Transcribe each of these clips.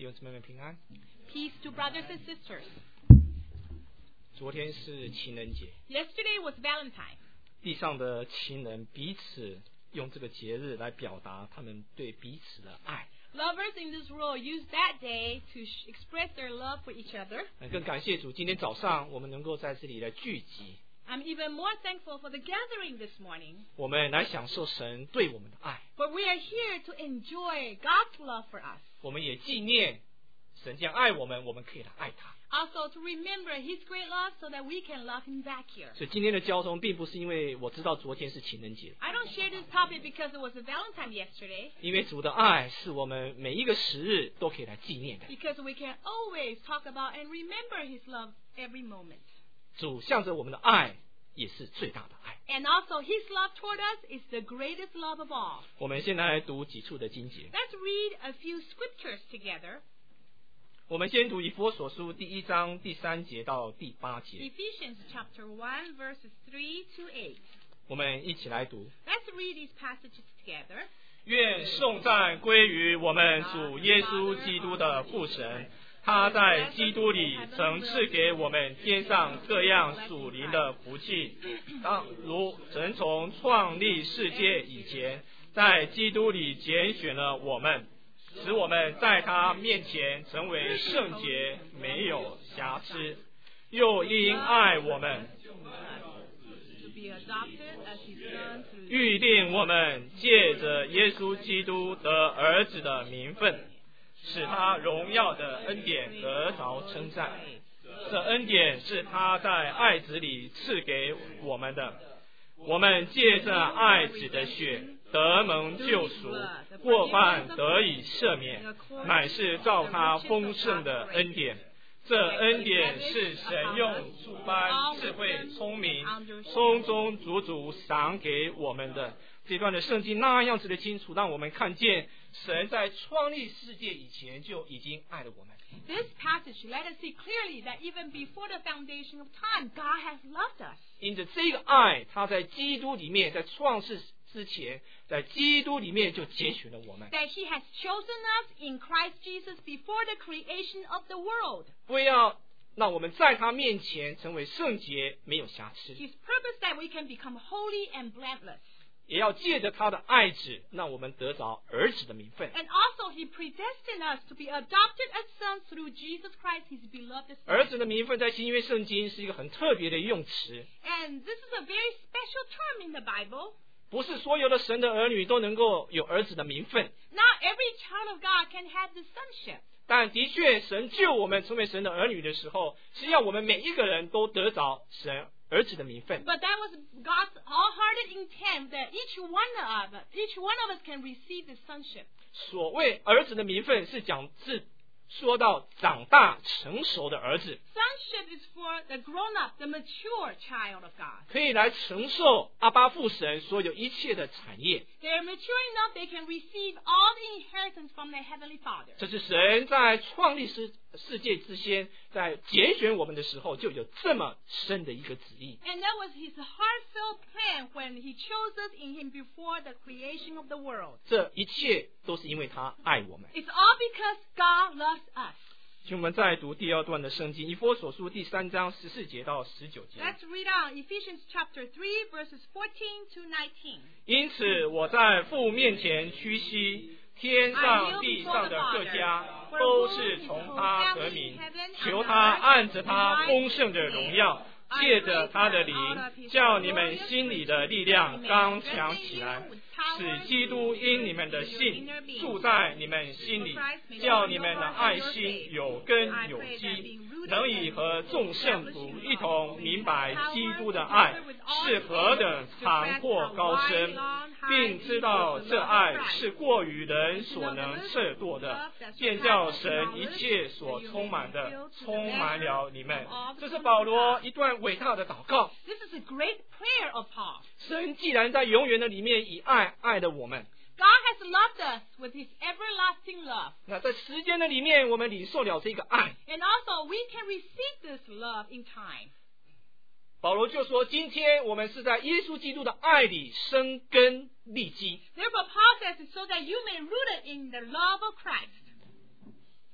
弟兄姊妹们平安。 Peace to brothers and sisters. 昨天是情人节， Yesterday was Valentine. 地上的情人彼此用这个节日来表达他们对彼此的爱。 Lovers in this world use that day to express their love for each other. 更感谢主，今天早上我们能够在这里来聚集， I'm even more thankful for the gathering this morning. 我们来享受神对我们的爱， For we are here to enjoy God's love for us. 我们也纪念神这样爱我们，我们可以来爱他。 Also to remember His great love so that we can love Him back here. 所以今天的交通并不是因为我知道昨天是情人节， I don't share this topic because it was a Valentine yesterday. 因为主的爱是我们每一个时日都可以来纪念的。 Because we can always talk about and remember His love every moment. 主向着我们的爱也是最大的爱。 And also His love toward us is the greatest love of all. 我们现在来读几处的经节。 Let's read a few scriptures together. 我们先读以弗所书第1章第3节到第8节， Ephesians chapter 1 verses 3 to 8. 我们一起来读。 Let's read these passages together. 愿颂赞归于我们主耶稣基督的父神，他在基督里曾赐给我们天上各样属灵的福气，当如曾从创立世界以前，在基督里拣选了我们，使我们在他面前成为圣洁，没有瑕疵，又因爱我们， To be adopted as His son through 预定我们借着耶稣基督得儿子的名分，使他荣耀的恩典得着称赞。这恩典是他在爱子里赐给我们的，我们借着爱子的血得蒙救赎，过犯得以赦免，乃是照他丰盛的恩典。这恩典是神用诸般智慧聪明充充足足赏给我们的。这段的圣经那样子的清楚，让我们看见神在创立世界以前就已经爱了我们。 This passage let us see clearly that even before the foundation of time, God has loved us. 因着这个爱，他在基督里面，在创世之前，在基督里面就拣选了我们。 That He has chosen us in Christ Jesus before the creation of the world. 为要让我们在他面前成为圣洁，没有瑕疵， His purpose that we can become holy and blameless. 也要借着他的爱子，让我们得着儿子的名分。 And also He predestined us to be adopted as sons through Jesus Christ, His beloved 儿 Son. 子的名分在新约圣经是一个很特别的用词， And this is a very special term in the Bible. 不是所有的神的儿女都能够有儿子的名分， Not every child of God can have the sonship. 但的确，神救我们成为神的儿女的时候，是要我们每一个人都得着神儿子的名分。 But that was God's all-hearted intent that each one of us can receive the sonship. 所谓儿子的名分，是说到长大成熟的儿子， Sonship is for the grown-up, the mature child of God. 可以来承受阿爸父神所有一切的产业。 They're mature enough, they can receive all the inheritance from their heavenly Father. 这是神在创立世界之先，在拣选我们的时候，就有这么深的一个旨意。 And that was His heartfelt plan when He chose us in Him before the creation of the world. 这一切都是因为他爱我们。 It's all because God loves us. 请我们再读第2段的圣经，以弗所书第3章14节到19节。 Let's read on Ephesians chapter 3 verses 14 to 19. 因此，我在父面前屈膝，天上地上的各家都是从他得名，求他按着他丰盛的荣耀，借着他的灵，叫你们心里的力量刚强起来，使基督因你们的信住在你们心里，叫你们的爱心有根有基，能以和众圣徒一同明白基督的爱是何等长阔高深，并知道这爱是过于人所能测度的，便叫神一切所充满的充满了你们。这是保罗一段伟大的祷告。 This is a great prayer of Paul. 神既然在永远的里面以爱爱了我们， God has loved us with His everlasting love. 那在时间的里面，我们领受了这个爱。 And also we can receive this love in time. 保罗就说，今天我们是在耶稣基督的爱里生根立基。 Therefore Paul says it so that you may be rooted in the love of Christ.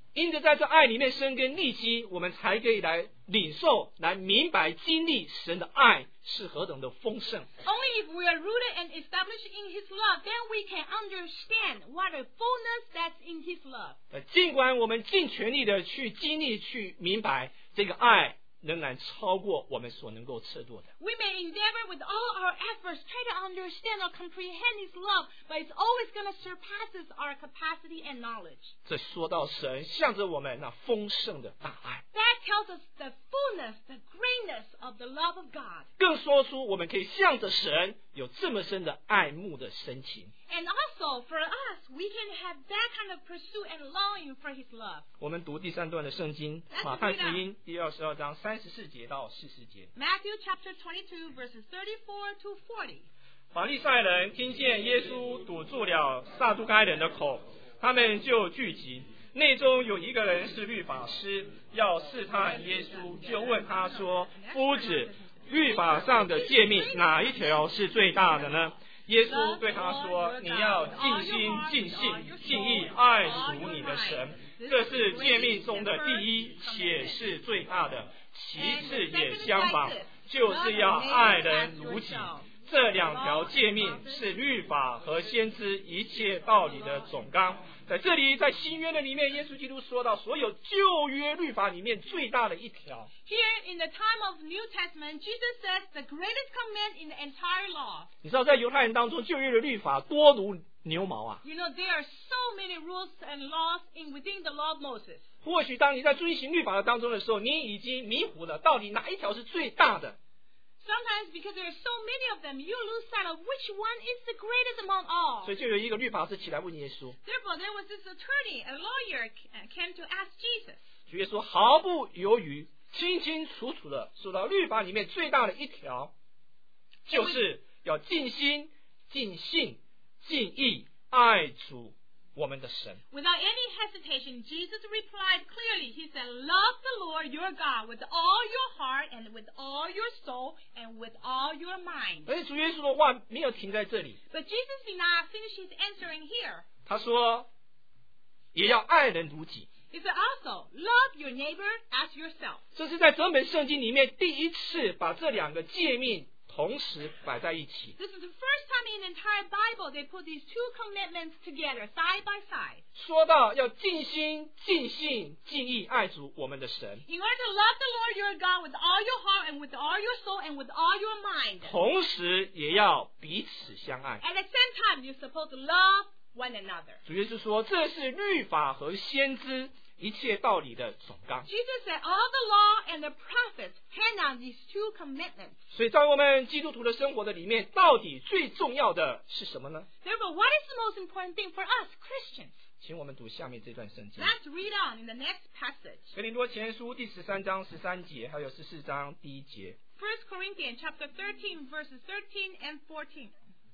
因着在这爱里面生根立基，我们才可以来领受、来明白、经历神的爱是何等的丰盛。 Only if we are rooted and established in His love, then we can understand what a fullness that's in His love. 尽管我们尽全力的去经历、去明白这个爱，仍然超过我们所能够测度的。 We may endeavor with all our efforts, try to understand or comprehend His love, but it's always going to surpass our capacity and knowledge. 这说到神向着我们那丰盛的大爱， That tells us the fullness, the greatness of the love of God. 更说出我们可以向着神有这么深的爱慕的深情。 And also, for us, we can have that kind of pursuit and longing for His love. 我们读第3段的圣经，马太福音第22章34节到40节。 Matthew chapter 22, verses 34 to 40. 法利赛人听见耶稣堵住了撒都该人的口，他们就聚集。内中有一个人是律法师，要试探耶稣，就问他说：“夫子，律法上的诫命哪一条是最大的呢？”耶稣对他说：“你要尽心、尽性、尽意爱属你的神，这是诫命中的第一，且是最大的。其次也相仿，就是要爱人如己。这2条诫命是律法和先知一切道理的总纲。”在这里，在新约的里面，耶稣基督说到所有旧约律法里面最大的一条。 Here in the time of New Testament, Jesus says the greatest command in the entire law. 你知道，在犹太人当中，旧约的律法多如牛毛啊。 You know, there are so many rules and laws within the law of Moses. 或许当你在遵行律法的当中的时候，你已经迷糊了，到底哪一条是最大的？ Sometimes, because there are so many of them, you lose sight of which one is the greatest among all. 所以就有一个律法师起来问耶稣， Therefore, there was this attorney, a lawyer, came to ask Jesus. 主耶稣毫不犹豫、清清楚楚的说到，律法里面最大的一条，就是要尽心、尽性、尽意爱主我们的神。 Without any hesitation, Jesus replied clearly. He said, "Love the Lord your God with all your heart and with all your soul and with all your mind." 而且主耶稣的话没有停在这里， But Jesus did not finish his answering here. 他说，也要爱人如己。 He said also, "Love your neighbor as yourself." 这是在整本圣经里面第一次把这2个诫命同时摆在一起。 This is the first time in the entire Bible they put these two commitments together, side by side. 说到要尽心、尽性、尽意爱主我们的神， In order to love the Lord your God with all your heart and with all your soul and with all your mind. 同时也要彼此相爱。 At the same time, you're supposed to love one another. 主耶稣说，这是律法和先知一切道理的总纲。 Jesus said all the law and the prophets hand on these two commitments. 所以在我们基督徒的生活的里面，到底最重要的是什么呢？ Therefore, what is the most important thing for us, Christians? 请我们读下面这段圣经。 Let's read on in the next passage. 哥林多前书第13章13节，还有14章第1节。 1 Corinthians chapter 13, verses 13 and 14.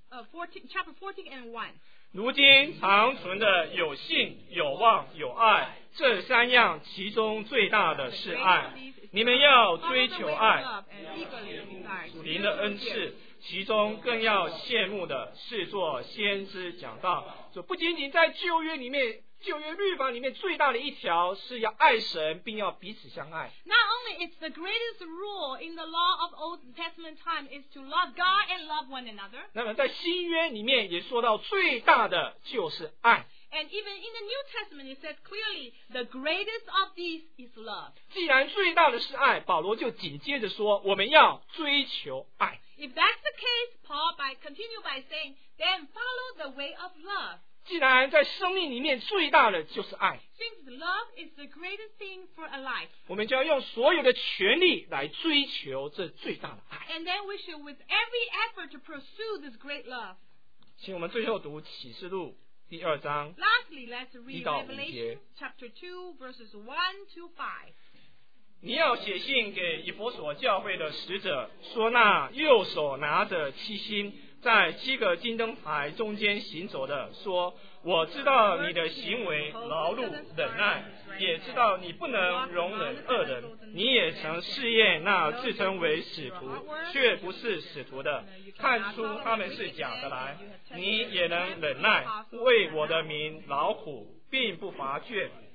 Chapter 14 and 1. 如今常存的有信、有望、有爱，这3样，其中最大的是爱。你们要追求爱，属灵的恩赐，其中更要羡慕的是做先知讲道。这不仅仅在旧约里面，旧约律法里面最大的一条是要爱神，并要彼此相爱。 Not only it's the greatest rule in the law of Old Testament time is to love God and love one another. 那么在新约里面也说到最大的就是爱。 And even in the New Testament it says clearly the greatest of these is love. 既然最大的是爱，保罗就紧接着说，我们要追求爱。 If that's the case, Paul continue by saying, then follow the way of love. 既然在生命里面最大的就是爱， Since love is the greatest thing for a life, 我们就要用所有的全力来追求这最大的爱。 and then we should with every effort to pursue this great love. 请我们最后读启示录第2章。 Lastly, let's read 1到5 Revelation 节。 chapter 2, verses 1 to 5. 你要写信给以弗所教会的使者，说那右手拿着7星，在7个金灯台中间行走的，说：我知道你的行为劳碌忍耐，也知道你不能容忍恶人。你也曾试验那自称为使徒却不是使徒的，看出他们是假的来。你也能忍耐，为我的名劳苦，并不乏倦。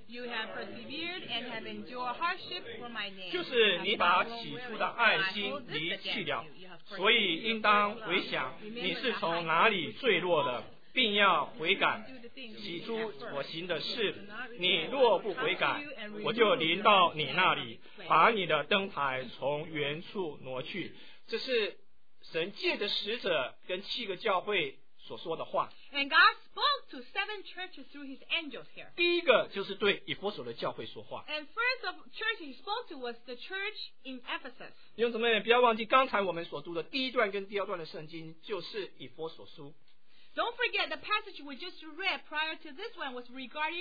You have persevered and have endured hardship for my name. 就是你把起初的爱心离弃了，所以应当回想你是从哪里坠落的，并要悔改，起初所行的事。你若不悔改，我就临到你那里，把你的灯台从原处挪去。这是神借着使者跟7个教会所说的话。 And God spoke to 7 churches through his angels here. 第一个就是对以弗所的教会说话。 And first of church he spoke to was the church in Ephesus. 弟兄姊妹，不要忘记刚才我们所读的第一段跟第二段的圣经，就是以弗所书。 Don't forget the passage we just read prior to this one was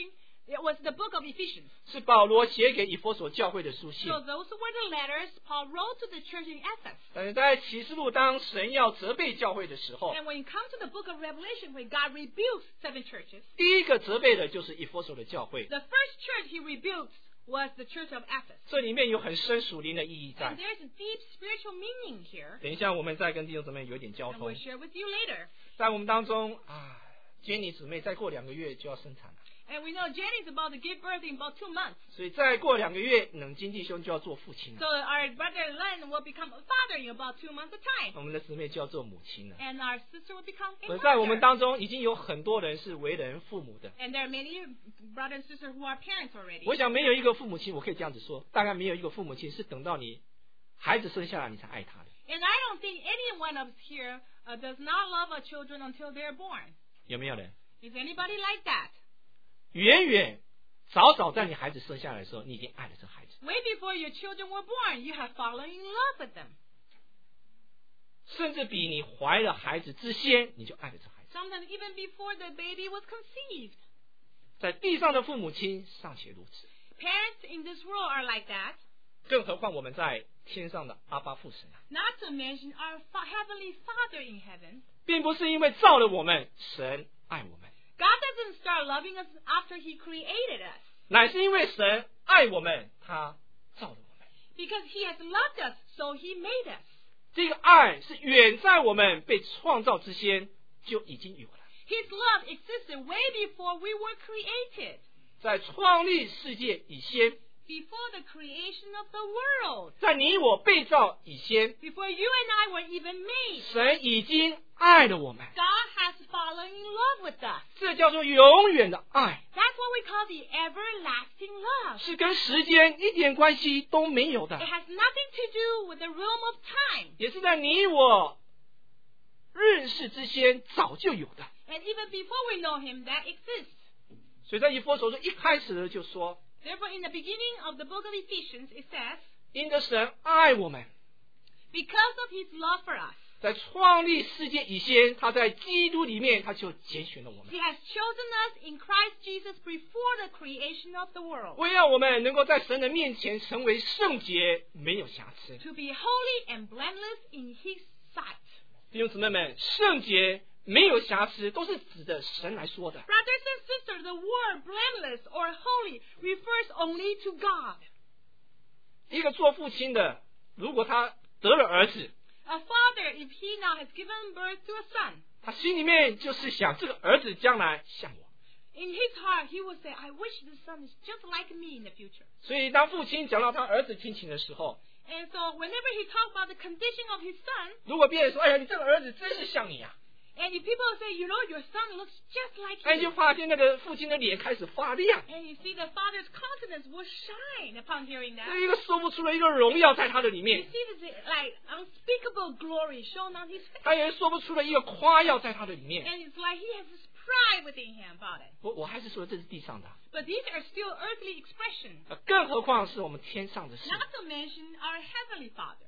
the book of Ephesians. 是保罗写给以弗所教会的书信。 So those were the letters Paul wrote to the church in Ephesus. 但是在启示录，当神要责备教会的时候， And when you come to the book of Revelation, where God rebukes 7 churches, 第一个责备的就是以弗所的教会。 the first church he rebuked was the church of Ephesus. 这里面有很深属灵的意义在 And。there's a deep spiritual meaning here. 等一下我们再跟弟兄姊妹有一点交 And 通 we'll。share with you later. 在我们当中Jenny 姊妹再过2个月就要生产了， And we know Jenny's about to give birth in about 2 months. 所以再过2个月，冷金弟兄就要做父亲 So 了， our brother Len will become a father in about 2 months of time. 我们的姊妹就要做母亲了。 And our sister will become a 而在我们 mother. 当中，已经有很多人是为人父母的。 And there are many brothers and sisters who are parents already. 我想没有一个父母亲，我可以这样子说，大概没有一个父母亲是等到你孩子生下来你才爱他的。 And I don't think any one of us here does not love our children until they're born. 有没有人？ Is anybody like that? 远远早早在你孩子生下来的时候，你已经爱了这孩子， Way before your children were born, you have fallen in love with them. 甚至比你怀了孩子之先，你就爱了这孩子。 Sometimes even before the baby was conceived. 在地上的父母亲尚且如此， Parents in this world are like that. 更何况我们在天上的阿爸父神啊， Not to mention our Heavenly Father in heaven. 并不是因为造了我们，神爱我们， God doesn't start loving us after He created us. 乃是因为神爱我们，他造了我们。 Because He has loved us, so He made us. 这个爱是远在我们被创造之前就已经有了， His love existed way before we were created. 在创立世界以先， Before the creation of the world. 在你我被造以先， Before you and I were even made. 神已经爱了我们， God has fallen in love with us. 这叫做永远的爱， That's what we call the everlasting love. 是跟时间一点关系都没有 It 的， has nothing to do with the realm of time. 也是在你我认识之前早就有的。 And even before we know Him, that exists. 所以在以弗所书一开始就说， Therefore, in the beginning of the book of Ephesians, it says, 因着神爱我们， because of His love for us, 在创立世界以前，他在基督里面他就拣选了我们， He has chosen us in Christ Jesus before the creation of the world 为了我们能够在神的面前成为圣洁，没有瑕疵。 to be holy and blameless in His sight. 弟兄姊妹们，圣洁没有瑕疵，都是指着神来说的。 Brothers and sisters, the word blameless or holy refers only to God. 一个做父亲的，如果他得了儿子， A father, if he now has given birth to a son, 他心里面就是想这个儿子将来像我。 in his heart he will say, I wish this son is just like me in the future. 所以当父亲讲到他儿子亲情的时候， And so whenever he talks about the condition of his son, 如果别人说：“哎呀，你这个儿子真是像你啊 and if people say, you know, your son looks just like！” 哎，就 you, 发现那个父亲的脸开始发亮， and you see the father's countenance will shine upon hearing that. 有一个说不出的一个荣耀在他的里 You 面， see this like unspeakable glory shown on his face. 他也说不出的一个夸耀在他的里面。 And it's like he has this pride within him about it. 我还是说这是地上的， But these are still earthly expressions, 更何况是我们天上的事。 not to mention our heavenly Father.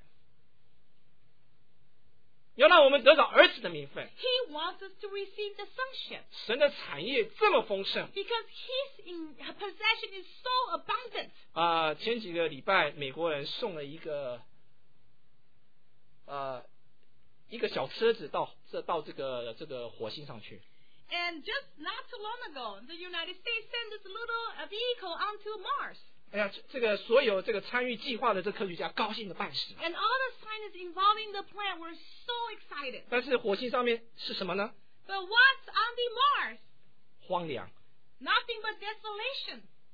要让我们得到儿子的名分， He wants us to receive the sonship 神的产业这么丰盛 because His possession is so abundant. 前几个礼拜，美国人送了一个小车子到这个火星上去。 And just not too long ago, the United States sent this little vehicle onto Mars. 哎呀，这个所有这个参与计划的这科学家高兴的半死。 And all the scientists involving the plan were so excited. 但是火星上面是什么呢？ But what's on the Mars? 荒凉， Nothing but desolation.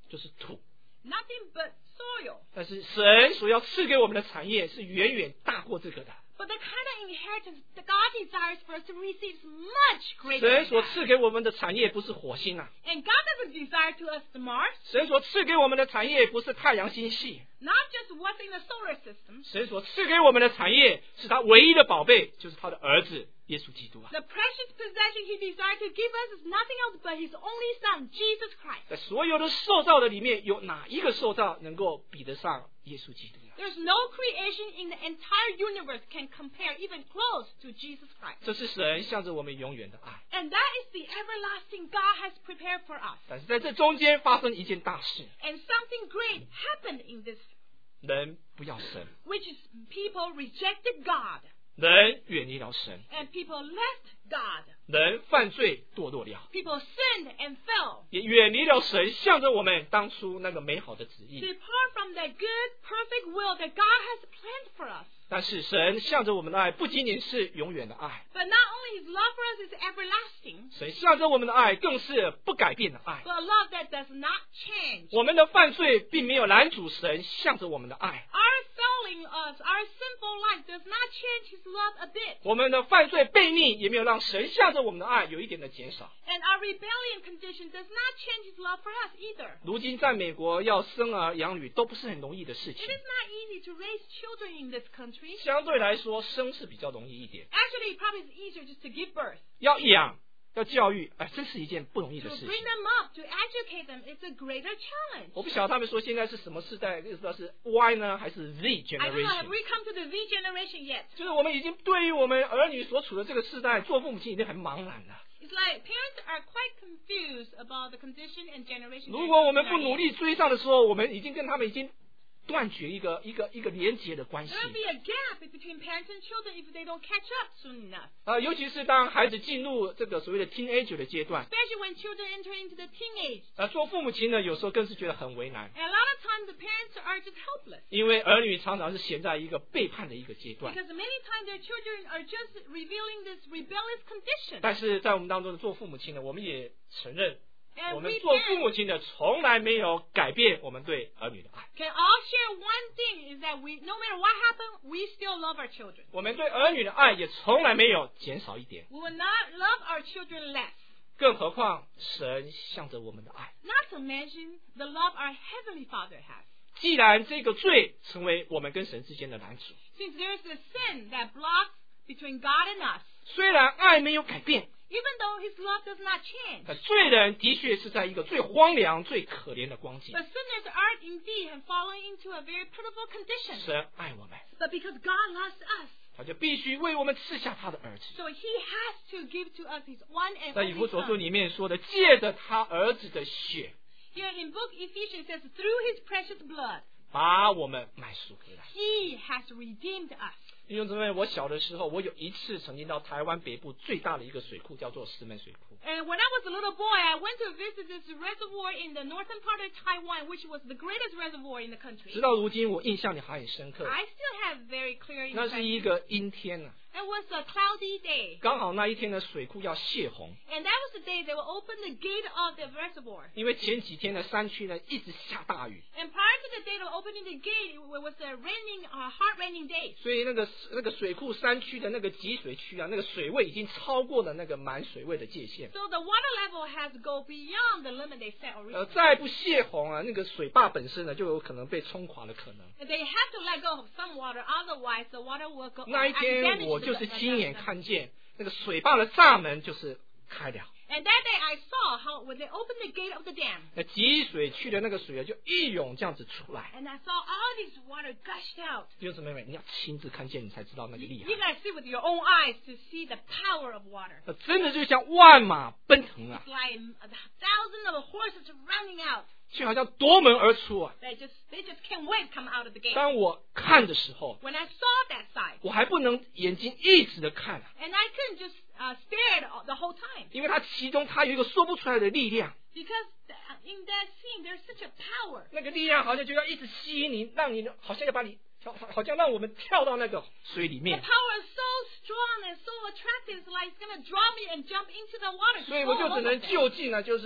就是土。 nothing but soil. 但是神所要赐给我们的产业是远远大过这个的。 But the kind of inheritance that God desires for us to receive is much greater 神 than 所 that. 赐给我们的产业不是火星啊， And God doesn't desire to us the Mars, 神所赐给我们的产业不是太阳星系， not just what's in the solar system. 神所赐给我们的产业是他唯一的宝贝，就是他的儿子耶稣基督啊。 The precious possession He desired to give us is nothing else but His only Son, Jesus Christ. 在所有的受造的里面，有哪一个受造能够比得上耶稣基督呢？ There's no creation in the entire universe can compare even close to Jesus Christ. 这是神向着我们永远的爱。 And that is the everlasting God has prepared for us. 但是在这中间发生一件大事， And something great happened in this, 人不要神， which is people rejected God. 人远离了神， And people left God. 人犯罪堕落了， People sinned and fell. 也远离了神向着我们当初那个美好的旨意。 Depart from that good, perfect will that God has planned for us. 但是神向着我们的爱不仅仅是永远的爱， But not only His love for us is everlasting, 神向着我们的爱更是不改变的爱。 but a love that does not change. 我们的犯罪并没有拦阻神向着我们的爱， Our failing us, our sinful life does not change His love a bit. 我们的犯罪悖逆也没有让神向着我们的爱有一点的减少。 And our rebellion condition does not change His love for us either. 如今在美国要生儿养女都不是很容易的事 It 情， is not easy to raise children in this country. 相对来说生是比较容易一点， Actually, it probably is easier just to give birth. 要养要教育，真是一件不容易 To 的事 bring 情。 them up, to educate them, it's a greater challenge. 我不晓得他们说现在是什么世代，不知道是 Y 呢还是 Z I don't know, have generation。 we come to the Z generation yet? 就是我们已经对于我们儿女所处的这个世代，做父母亲已经很茫然了。 It's like parents are quite confused about the condition and generation. 如果我们不努力追上的时候，我们已经跟他们已经断绝一个连结的关系。 There will be a gap between parents and children if they don't catch up soon enough. 尤其是当孩子进入这个所谓的 teenager 的阶段， Especially when children enter into the teenage. 做父母亲呢，有时候更是觉得很为难， And a lot of times the parents are just helpless. 因为儿女常常是陷在一个背叛的一个阶段。 Because many times their children are just revealing this rebellious condition. 但是在我们当中的做父母亲的，我们也承认， And 我们 we 做父母亲的从来没有改变我们对儿女的爱。 can all share one thing is that we, no matter what happens, we still love our children. 我们对儿女的爱也从来没有减少一点， We will not love our children less. 更何况神向着我们的爱。 Not to mention the love our Heavenly Father has. 既然这个罪成为我们跟神之间的拦阻， Since there is a sin that blocks between God and us, 虽然爱没有改变， even though His love does not change, 但罪人的确是在一个最荒凉、最可怜的光景。 but sinners are indeed have fallen into a very pitiful condition. 神爱我们， But because God loves us, 他就必须为我们赐下他的儿子。 so He has to give to us His one and 在以 only 弗所书 Son. 里面说的，借着他儿子的血， Here in book Ephesians it says, through His precious blood, 把我们买赎回来。 He has redeemed us. 弟兄姊妹，我小的时候，我有一次曾经到台湾北部最大的一个水库，叫做石门水库。 And when I was a little boy, I went to visit this reservoir in the northern part of Taiwan, which was the greatest reservoir in the country. 直到如今，我印象里还很深刻。 I still have very clear 那是一 impression. 个阴天啊， It was a cloudy day. 刚好那一天的水库要泄洪， And that was the day they will open the gate of the reservoir. 因为前几天的山区呢一直下大雨， And prior to the date of opening the gate, it was a raining, hard raining day. 所以那个水库山区的那个集水区啊，那个水位已经超过了那个满水位的界限。 So the water level has go beyond the limit they set originally. 再不泄洪啊，那个水坝本身呢就有可能被冲垮的可能。 They have to let go of some water, otherwise the water will go. 那一 damage 天我 the- 就是亲眼 the- 看见那个水坝的闸门就是开了， And that day I saw how when they opened the gate of the dam, 那集水区的那个水啊就一涌这样子出来。 and I saw all this water gushed out. 弟兄姊妹，你要亲自看见，你才知道那个 You, 厉 you 害。 gotta see with your own eyes to see the power of water. 真的就像万马奔腾啊， It's like thousands of horses running out. 就好像夺门而出啊。 They just can't wait to come out of the gate. 当我看的时候， When I saw that sight, 我还不能眼睛一直的看啊， and I couldn't just stare at the whole time 因为它其中它有一个说不出来的力量， because in that scene there's such a power. 那个力量好像就要一直吸引你，让你好像要把你好像让我们跳到那个水里 The 面。 power is so strong and so attractive. It's like it's gonna draw me and jump into the water. 所以我就只能就近呢，就是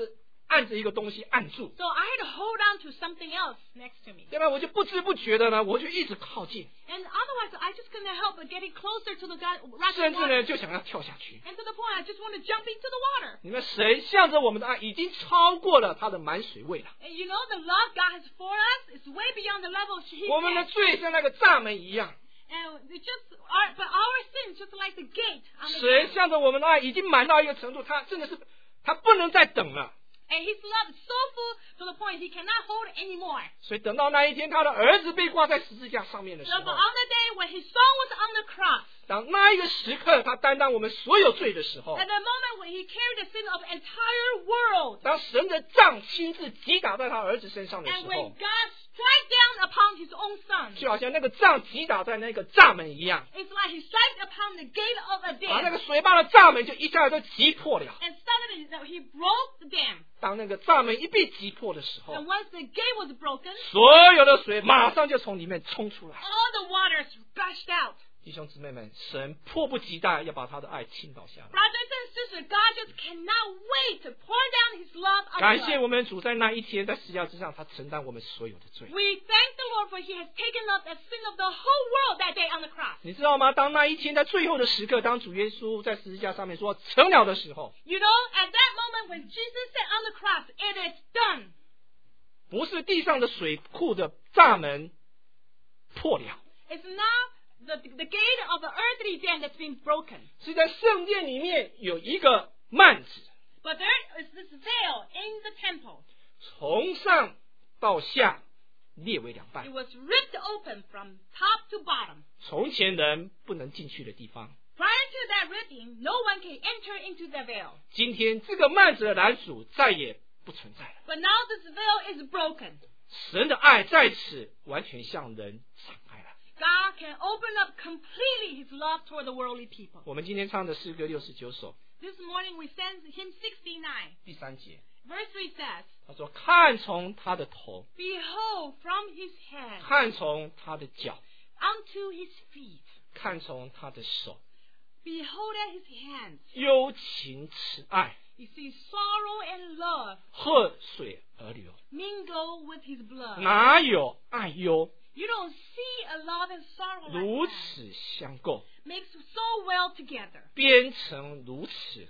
按着一个东西按住， So I had to hold on to something else next to me. 要不然我就不知不觉的呢，我就一直靠近， And otherwise, I just couldn't help but getting closer to the rocky 甚至 water. 呢就想要跳下去。 And to the point, I just want to jump into the water. 你们神向着我们的爱已经超过了他的满水位了。 And you know, the love God has for us is way beyond the level He 我们的 has. 罪像那个栅门一样， And it's just but our sins just like the gate on the 神 gate. 向着我们的爱已经满到一个程度，他真的是他不能再等了。 And His love is so full to the point He cannot hold it anymore. 所以等到那一天，他的儿子被挂在十字架上面的时 So 候， on the day when His son was on the cross, 当那一个时刻他担当我们所有罪的时候， at the moment when He carried the sin of the entire world, 当神的杖亲自击打在他儿子身上的时 and when 候， God struck down upon His own son, 就好像那个杖击打在那个栅门一样， it's like He struck upon the gate of a 把那 dam, 个水坝的栅门就一下就击破了。 and suddenly He broke the dam. 当那个栅门一被击破的时候， And once the gate was broken, 所有的水马上就从里面冲出来。 all the waters gushed out. 弟兄姊妹们，神迫不及待要把他的爱倾倒下来。 Brothers and sisters, God just cannot wait to pour down His love on 感谢 us. 我们主在那一天在十字架之上，他承担我们所有的罪。 We thank the Lord for He has taken up the sin of the whole world that day on the cross. 你知道吗？当那一天在最后的时刻，当主耶稣在十字架上面说成了的时候， You know, at that moment when Jesus said on the cross, it is done. 不是地上的水库的栅门破了， It's not the gate of the earthly dam that's been broken. 是在圣殿里面有一个幔子， But there is this veil in the temple. 从上到下裂为两 It 半。 was ripped open from top to bottom. 从前人不能进去的地方， Prior to that ripping, no one can enter into the veil. 今天这个幔子的拦阻再也不存在了。 But now this veil is broken. 神的爱在此完全向人敞开了。 God can open up completely His love toward the worldly people. 我们今天唱的诗歌69首 This morning we sang hymn 69. 第3节， Verse 3 says, 他说：“看从他的头， Behold from His head 看从他的脚， unto His feet. 看从他的手， Behold at His hands. 忧情慈爱， You see sorrow and love 河水而流， mingle with His blood. 哪有爱忧 You don't see a love and sorrow 如 like that. 此相构， Mixed so well together 编成如此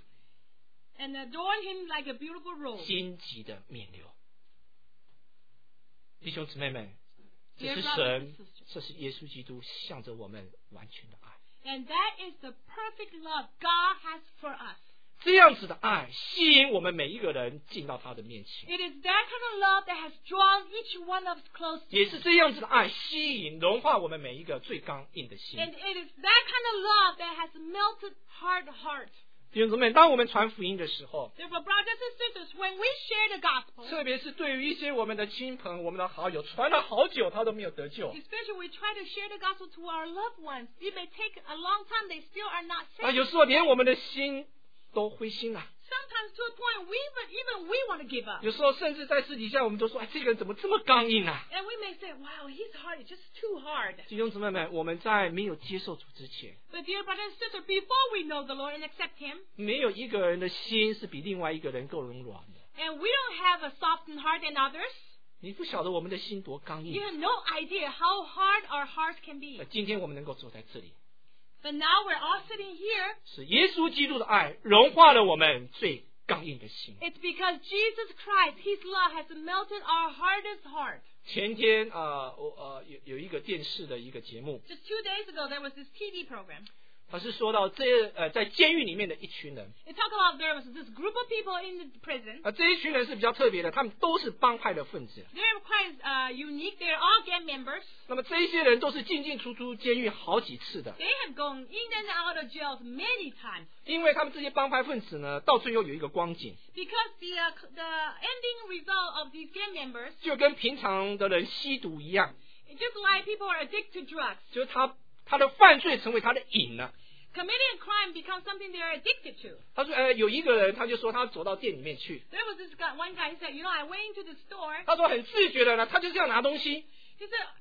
and adorn Him like a beautiful robe. 荆棘的面流。”弟兄姊妹们，这 Dear 是 brothers 神 and，sisters, 这是耶稣基督向着我们完全的爱。 and that is the perfect love God has for us. 这样子的爱吸引我们每一个人进到他的面前， It is that kind of love that has drawn each one of us close to 也 Him. 是这样子的爱吸引融化我们每一个最刚硬的心。 And it is that kind of love that has melted hard hearts. 弟兄姊妹，当我们传福音的时候， Therefore, brothers and sisters, when we share the gospel, 特别是对于一些我们的亲朋、我们的好友，传了好久他都没有得救， especially we try to share the gospel to our loved ones, it may take a long time, they still are not 啊， saved. 有时候连我们的心都灰心了。 Sometimes to a point even we want to give up. 有时候甚至在私底下，我们都说：“哎，这个人怎么这么刚硬啊 And we may say, wow, his heart is just too hard.？” 弟兄姊妹们，我们在没有接受主之前， But dear brother and sister, before we know the Lord and accept Him, 没有一个人的心是比另外一个人更柔软的。 and we don't have a softened heart than others, 你不晓得我们的心多刚 you 硬。 have no idea how hard our hearts can be. 今天我们能够坐在这里， But now we're all sitting here. 是耶稣基督的爱融化了我们最刚硬的心。 It's because Jesus Christ, His love has melted our hardest heart. 前天有一个电视的一个节目， Just 2 days ago, there was this TV program. 他是说到在监狱里面的一群人， It talked about there was this group of people in the prison. 这一群人是比较特别的，他们都是帮派的分子。 They're quite unique. They're all gang members. 那么这一些人都是进进出出监狱好几次的， They have gone in and out of jails many times. 因为他们这些帮派分子呢，到最后有一个光景， Because the ending result of these gang members, 就跟平常的人吸毒一样， just like people are addicted to drugs, 就是他的犯罪成为他的瘾了。 committing crime becomes something they're addicted to. 他说，有一个人他就说他走到店里面去， There was this guy, one guy, he said, I went into the store. 他说很自觉的呢，他就是要拿东西， He said,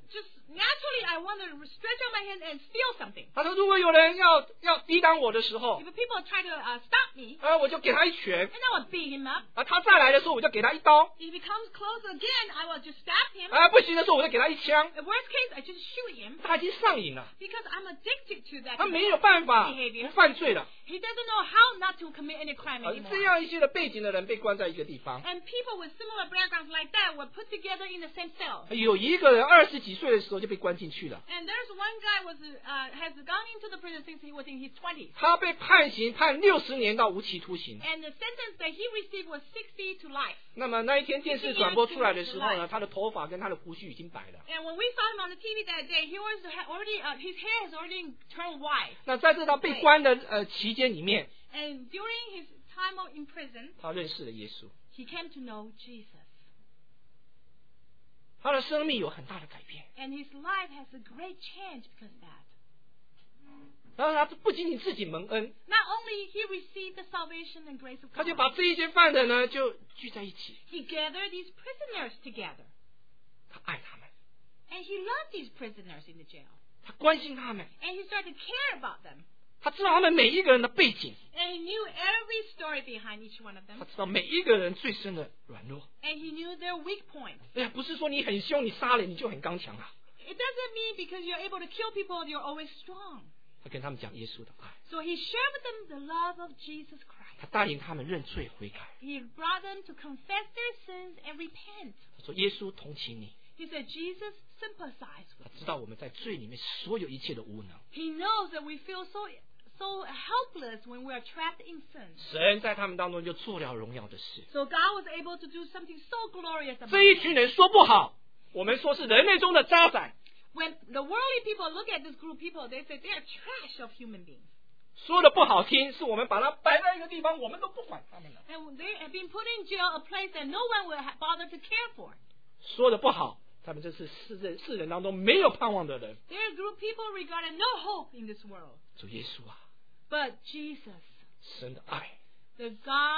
just naturally I want to stretch out my hand and steal something. 他说如果有人要抵挡我的时候， If people try to stop me, 我就给他一拳， and I will beat him up. 他再来的时候我就给他一刀， If he comes close again, I will just stab him. 不行的时候我就给他一枪。 The worst case, I just shoot him 他已经上瘾了， because I'm addicted to that. 他没有办法 behavior. 不犯罪了。 He doesn't know how not to commit any crime 这 anymore. 样一些的背景的人被关在一个地方。 And people with similar backgrounds like that were put together in the same cell. 有一个人20几岁的时候就被关进去了， And there's one guy has gone into the prison since he was in his 20s. 他被判60年到无期徒刑。 And the sentence that he received was 60 to life. 那么那一天电视转播出来的时候呢，他的头发跟他的胡须已经白了。 And when we saw him on the TV that day, he was already his hair has already turned white. 那在这他被关的期间里面， And during his time in prison, 他认识了耶稣， he came to know Jesus. 他的生命有很大的改变。 And his life has a great change because of that. 然后他不仅仅自己蒙恩， Not only he received the salvation and grace of 他 God, 就把这一些犯人呢就聚在一起， he gathered these prisoners together. 他爱他们， And he loved these prisoners in the jail. 他关心他们， And he started to care about them. 他知道他们每一个人的背景， And he knew every story behind each one of 他 them. 知道每一个人最深的软弱。 And he knew their weak points. 不是说你很凶，你杀人你就很刚强啊。 It doesn't mean because you're able to kill people, you're always strong. 他跟他们讲耶稣的爱， So he shared with them the love of Jesus Christ. 他带领他们认罪悔改。 He brought them to confess their sins and repent. 他说耶稣同情你， He said, Jesus sympathized 他 with 知道我们在罪里面所有一切的无能。 He knows that we feel so helpless when we are trapped in sin. 神在他们当中就做了荣耀的事。 So God was able to do something so glorious 这 about 一 it. 群人说不好，我们说是人类中的渣滓； When the worldly people look at this group of people, they say they are trash of human beings. 说的不好听，是我们把它摆在一个地方，我们都不管他们了。 And they have been put in jail, a place that no one will bother to care for. 说的不好，他们这是世人当中没有盼望的人。 There are a group of people regarded no hope in this world. 主耶稣啊， But Jesus, 神的爱 the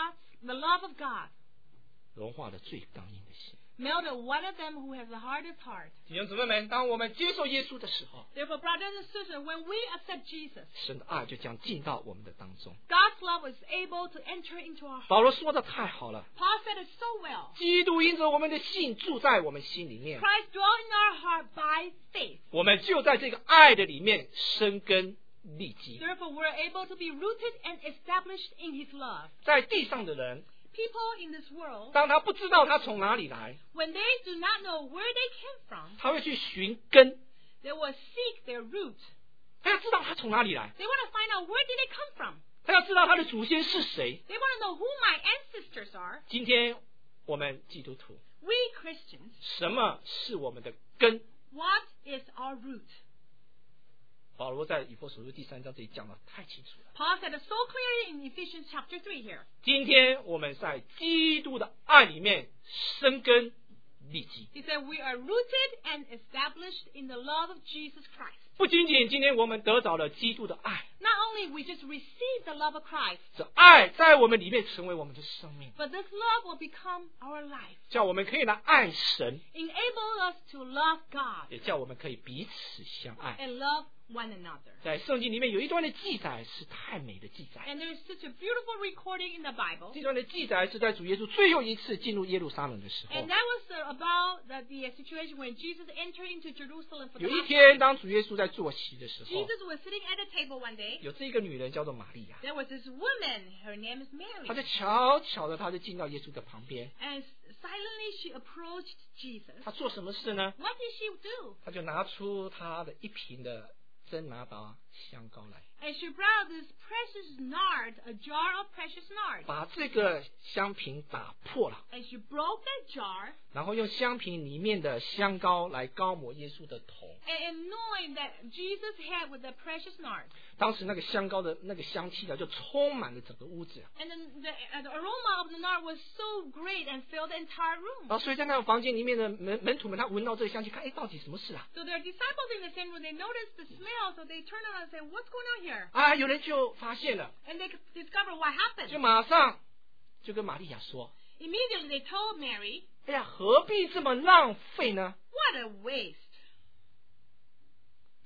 love of God, 融化了最刚硬的心。 melted one of them who has the hardest heart. 弟兄姊妹们，当我们接受耶稣的时候， Therefore, brothers and sisters, when we accept Jesus, 神的爱就将进到我们的当中。 God's love is able to enter into our heart. 保罗说的太好了， Paul said it so well. 基督因着我们的信住在我们心里面， Christ dwelt in our heart by faith. 我们就在这个爱的里面生根立基。 Therefore, we're able to be rooted and established in His love. 在地上的人， People in this world, 当他不知道他从哪里来， when they do not know where they came from, 他会去寻根， they will seek their root. 他要知道他从哪里来， They want to find out where did they come from. 他要知道他的祖先是谁。 They want to know who my ancestors are. 今天我们基督徒， We Christians, 什么是我们的根？ what is our root? 保罗在以弗所书第3章这里讲得太清楚了。 Paul said it so clearly in Ephesians chapter 3 here. 今天我们在基督的爱里面生根立基， He said we are rooted and established in the love of Jesus Christ. 不仅仅今天我们得着了基督的爱， Not only we just receive the love of Christ, 这爱在我们里面成为我们的生命， but this love will become our life. 叫我们可以来爱神， Enable us to love God 也叫我们可以彼此相爱。 and love one another. 在圣经里面有一段的记载是太美的记载， And there is such a beautiful recording in the Bible. 这段的记载是在主耶稣最后一次进入耶路撒冷的时候 And。that was about the situation when Jesus entered into Jerusalem for the 有一 last 天， time. 当主耶稣在坐席的时候， Jesus was sitting at a table one day. 有这个女人叫做玛利亚， There was this woman, her name is 她 Mary. 就悄悄的，她就进到耶稣的旁边。 And silently she approached Jesus. 她做什么事呢？ What did she do? 她就拿出她的一瓶的真拿达香膏来， And she brought this precious nard, a jar of precious nard. 把这个香瓶打破了， And she broke that jar. 然后用香瓶里面的香膏来膏抹耶稣的头。 And knowing that Jesus had with the precious nard. 当时那个香膏的那个香气就充满了整个屋子。 And then the aroma of the nard was so great and filled the entire room. 然后所以在那个房间里面的门徒们，他闻到这个香气，看，到底什么事啊？ So their disciples in the same room, they noticed the smell, so they turned around and said, what's going on here? 啊，有人就发现了， And they discovered what 就 happened. 马上就跟玛利亚说 Immediately they told Mary, 哎呀，何必这么浪费呢？ what a waste.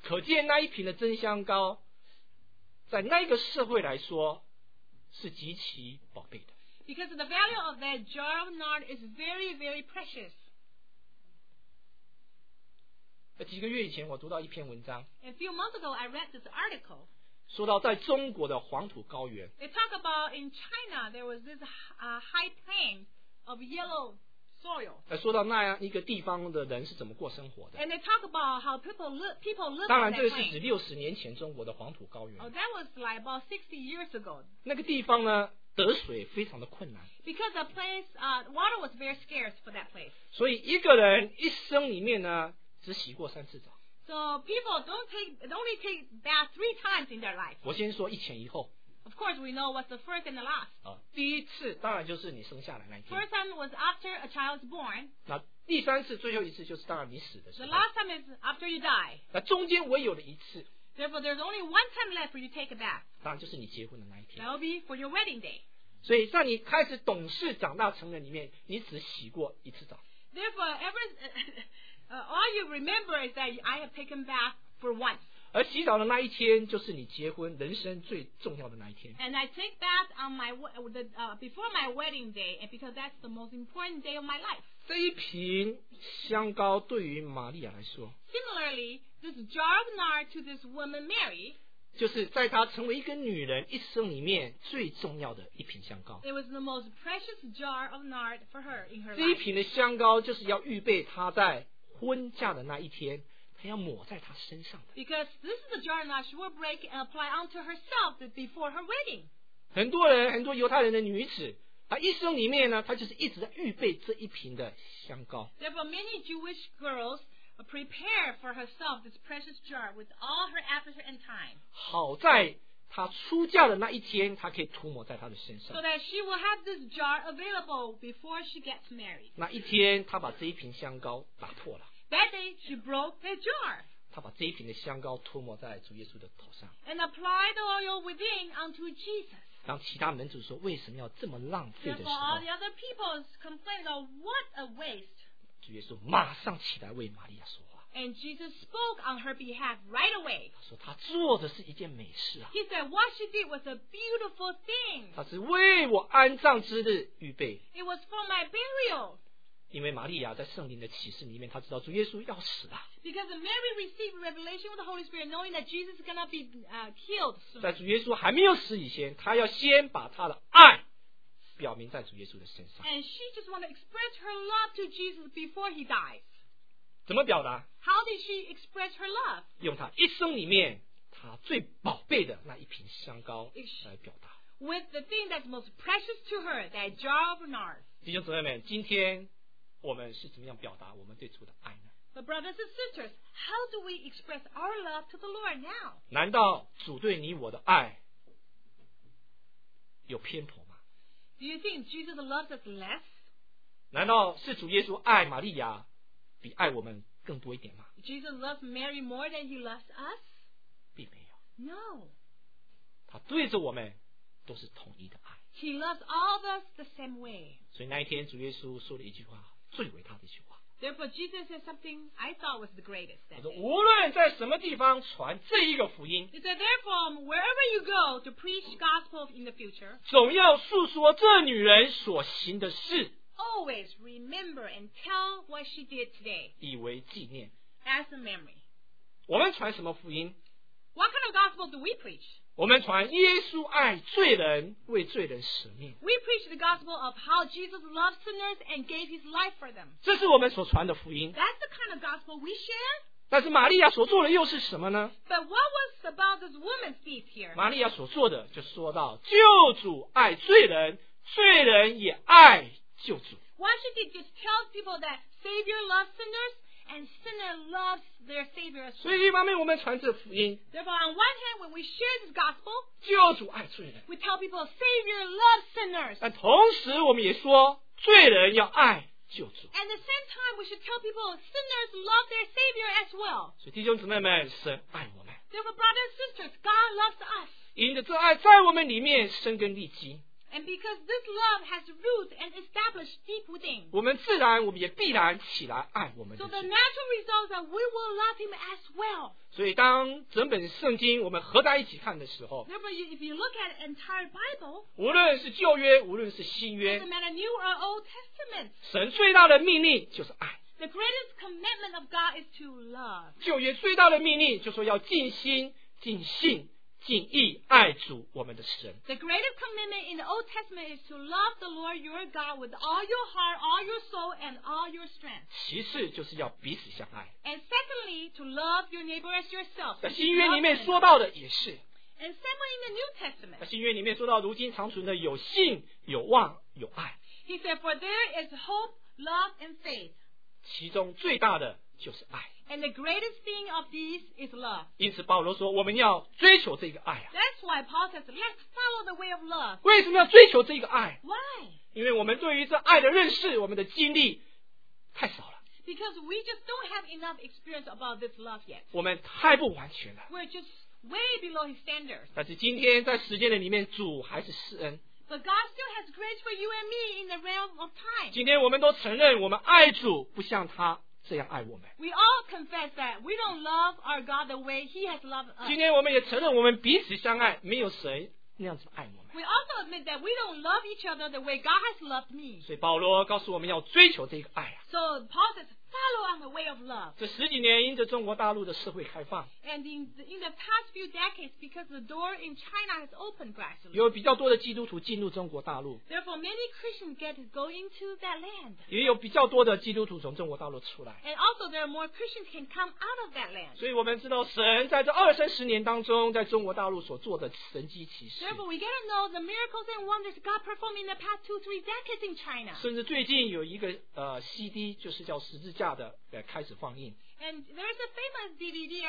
可见那一瓶的真香膏，在那个社会来说是极其宝贝的。 Because the value of that jar of nard is very, very precious. 几个月以前，我读到一篇文章， A few months ago, I read this article. 说到在中国的黄土高原， They talk about in China there was this high plain of yellow soil. 说到那样一个地方的人是怎么过生活的。 And they talk about how people live 当 on 然， that 这个是指 plain. 60年前中国的黄土高原。 Oh, that was like about 60 years ago. 那个地方呢，得水非常的困难， Because the place, water was very scarce for that place. 所以一个人一生里面呢，只洗过3次澡。 So people only take bath 3 times in their life. 我先说一前一后。 Of course, we know what's the first and the last. 第一次当然就是你生下来那一天， First time was after a child is born. 那第3次最后一次就是当然你死的时 The 候。 last time is after you die. 那中间唯有的一次， Therefore, there's only one time left for you to take a bath. 当然就是你结婚的那一天。 That will be for your wedding day. 所以在你开始懂事、长大成人里面，你只洗过1次澡。 Therefore, all you remember is that I have taken bath for once. 而洗澡的那一天，就是你结婚人生最重要的那一天。 And I take bath on before my wedding day, and because that's the most important day of my life. 这一瓶香膏对于玛利亚来说， Similarly, this jar of nard to this woman Mary, 就是在她成为一个女人一生里面最重要的一瓶香膏。 it was the most precious jar of nard for her in her 这一 life. 瓶的香膏就是要预备她在婚嫁的那一天，她要抹在她身上的。 Because this is the jar of nard she will break and apply onto herself before her wedding. 很多犹太人的女子，她一生里面呢，她就是一直在预备这一瓶的香膏。 Therefore, many Jewish girls prepare for herself this precious jar with all her effort and time, 好在她出嫁的那一天，她可以涂抹在她的身 so 上。 that she will have this jar available before she gets married. 那一天，她把这一瓶香膏打破了， That day, she broke the jar 她把这一瓶的香膏涂抹在主耶稣的头上。 and applied the oil within unto Jesus. 当其他门主说为什么要这么浪费的时 Therefore, all 候， the other people complained, "Oh, what a waste!" 主耶稣马上起来为玛利亚说话。 And Jesus spoke on her behalf right away. 他说他做的是一件美事啊， He said what she did was a beautiful thing. 他是为我安葬之日预备。 It was for my burial. 因为玛利亚在圣灵的启示里面，她知道主耶稣要死了。 Because Mary received revelation of the Holy Spirit, knowing that Jesus is going to be killed soon. 在主耶稣还没有死以前，她要先把她的爱表明在主耶稣的身上。 And she just wanted to express her love to Jesus before he dies. 怎么表达？ How did she express her love? 用她一生里面她最宝贝的那一瓶香膏来表达。 With the thing that's most precious to her, that jar of nard. 弟兄姊妹们，今天我们是怎么样表达我们对主的爱呢？ But brothers and sisters, how do we express our love to the Lord now? 难道主对你我的爱有偏颇吗？ Do you think Jesus loves us less? 难道是主耶稣爱玛利亚比爱我们更多一点吗？ Jesus loves Mary more than he loves us? 并没有， No. 他对着我们都是统一的爱。 He loves all of us the same way. 所以那一天主耶稣说了一句话，最伟大的一句话， Therefore, Jesus said something I thought was the greatest 他 that 说 day. 无论在什么地方传这一个福音， He said, therefore, wherever you go to preach gospel in the future, 总要述说这女人所行的事， always remember and tell what she did today 以为纪念。 as a memory. 我们传什么福音？ What kind of gospel do we preach? 我们传耶稣爱罪人，为罪人舍命， We preach the gospel of how Jesus loved sinners and gave his life for them. 这是我们所传的福音。 That's the kind of gospel we share. 但是玛利亚所做的又是什么呢？ But what was about this woman's deed here? 玛利亚所做的就说到救主爱罪人，罪人也爱救主。 What she did just tells people that Savior loves sinners and sinner loves their Savior as 所 well. 以一方面我们传这福音， Therefore, on one hand, when we share this gospel, 救主爱罪人， we tell people Savior loves sinners. 但同时我们也说罪人要爱救主。 At the same time, we should tell people sinners love their Savior as well. 所以弟兄姊妹们，神爱我们， Therefore, brothers and sisters, God loves us. 因着这爱在我们里面生根立基， And because this love has roots and established deep within. 我们自然我们也必然起来爱我们的 So the 主。 natural result is that we will love him as well. 所以当整本圣经我们合在一起看的时候， Therefore, if you look at the entire Bible, 无论是旧约，无论是新约， doesn't matter New or Old Testament, 神最大的命令就是爱。 the greatest commandment of God is to love. 旧约最大的命令就说要尽心、尽性、尽意爱主我们的神。 The greatest commandment in the Old Testament is to love the Lord your God with all your heart, all your soul, and all your strength. 其次就是要彼此相爱。 And secondly, to love your neighbor as yourself. 在新约里面说到的也是， And secondly, in the New Testament, 在新约里面说到如今长存的有信、有望、有爱， he said, for there is hope, love, and faith. 其中最大的就是爱。 And the greatest thing of these is love. 因此保罗说我们要追求这个爱啊。 That's why Paul says, let's follow the way of love. 为什么要追求这个爱？ Why? 因为我们对于这爱的认识，我们的经历太少了， Because we just don't have enough experience about this love yet. 我们太不完全了。 We're just way below his standards. 但是今天在时间的里面，主还是施恩。 But God still has grace for you and me in the realm of time. 今天我们都承认，我们爱主不像他这样爱我们。 We all confess that we don't love our God the way he has loved us. 今天我们也承认，我们彼此相爱，没有谁那样子爱我们。 We also admit that we don't love each other the way God has loved me. 所以保罗告诉我们要追求这个爱啊。 So Paul says, follow on the way of love. 这十几年因着中国大陆的社会开放， And in the past few decades, because the door in China has opened gradually, 有比较多的基督徒进入中国大陆， therefore many Christians get to go into that land. 也有比较多的基督徒从中国大陆出来。 And also there are more Christians can come out of that land. 所以我们知道神在这20-30年当中，在中国大陆所做的神迹奇事， Therefore, we get to know the miracles and wonders God performed in the past 2-3 decades in China. 甚至最近有一个CD， 就是叫十字架的开始放映。 And there's a famous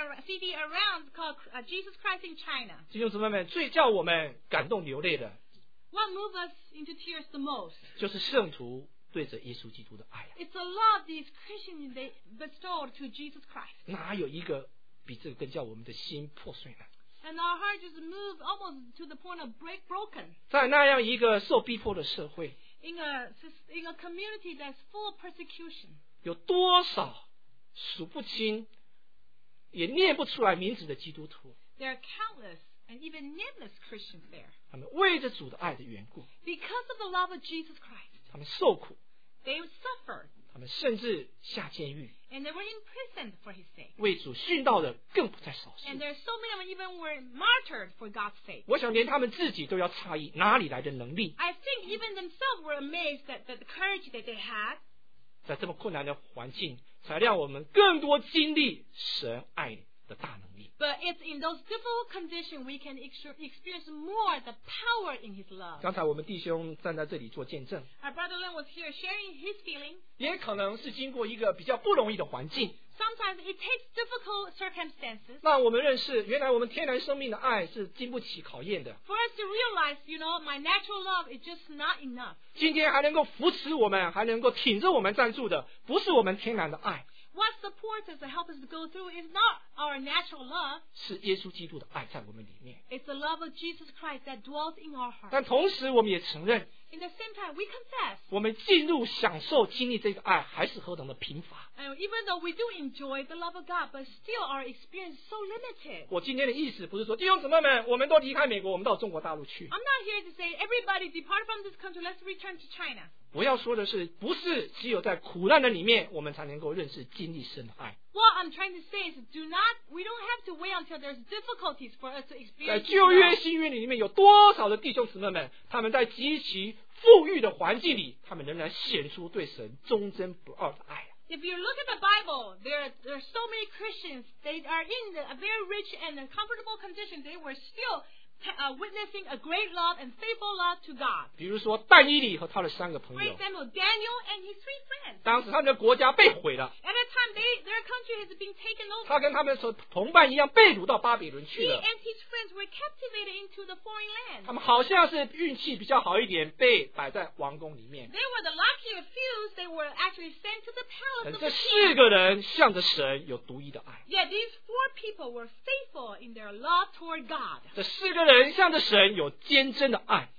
CD around called Jesus Christ in China. 弟兄姊妹们，最叫我们感动流泪的， What moved us into tears the most? 就是圣徒对着耶稣基督的爱啊。 It's the love these Christians they bestowed to Jesus Christ. 哪有一个比这个更叫我们的心破碎呢？ And our heart just moved almost to the point of broken. 在那样一个受逼迫的社会， In a community that's full of persecution, 有多少数不清也念不出来名字的基督徒， there are countless and even nameless Christians there. 他们为着主的爱的缘故， Because of the love of Jesus Christ, 他们受苦， they suffered 他们甚至下监狱， and they were imprisoned for his sake. 为主殉道的更不在少数 And。there are so many of them even were martyred for God's sake. 我想连他们自己都要诧异，哪里来的能力， I think even themselves were amazed at the courage that they had. 在这么困难的环境，才让我们更多经历神爱的大能力。 But it's in those difficult conditions we can experience more the power in his love. 刚才我们弟兄站在这里做见证， Our brother Len was here sharing his feelings. 也可能是经过一个比较不容易的环境， Sometimes it takes difficult circumstances 让我们认识，原来我们天然生命的爱是经不起考验的。 for us to realize, my natural love is just not enough. 今天还能够扶持我们，还能够挺着我们站住的，不是我们天然的爱， What supports us and helps us to go through is not our natural love. 是耶稣基督的爱在我们里面。 It's the love of Jesus Christ that dwells in our hearts. 但同时，我们也承认， In the same time, we confess, 我们进入享受经历这个爱，还是何等的贫乏。 and even though we do enjoy the love of God, but still our experience is so limited. 我今天的意思不是说弟兄姊妹们，我们都离开美国，我们到中国大陆去。 I'm not here to say everybody depart from this country, let's return to China. 我要说的是，不是只有在苦难的里面，我们才能够认识经历神的爱。 What I'm trying to say is we don't have to wait until there's difficulties for us to 在 experience 旧约、 love. 新约里面有多少的弟兄姊妹们，他们在极其富裕的环境里，他们仍然显出对神忠贞不二的爱啊。 If you look at the Bible, there are so many Christians, they are in a very rich and comfortable condition. They were still witnessing a great love and faithful love to God. 比如说但以理和他的3个朋 For 友， example, Daniel and his 3 friends. 当时他们的国家被毁了， At that time, their country has been taken 他 over. 跟他们的同伴一样被掳到巴比伦 He 去了。 and his friends were captivated into the foreign 他 land. 们好像是运气比较好一点，被摆在王宫里面。 They were the luckier few. They were actually sent to the 但 palace of 这 the 4 个人向着神有独一的爱， Yet these 4 people were faithful in their love toward God. 这4个人向着神有坚贞的爱。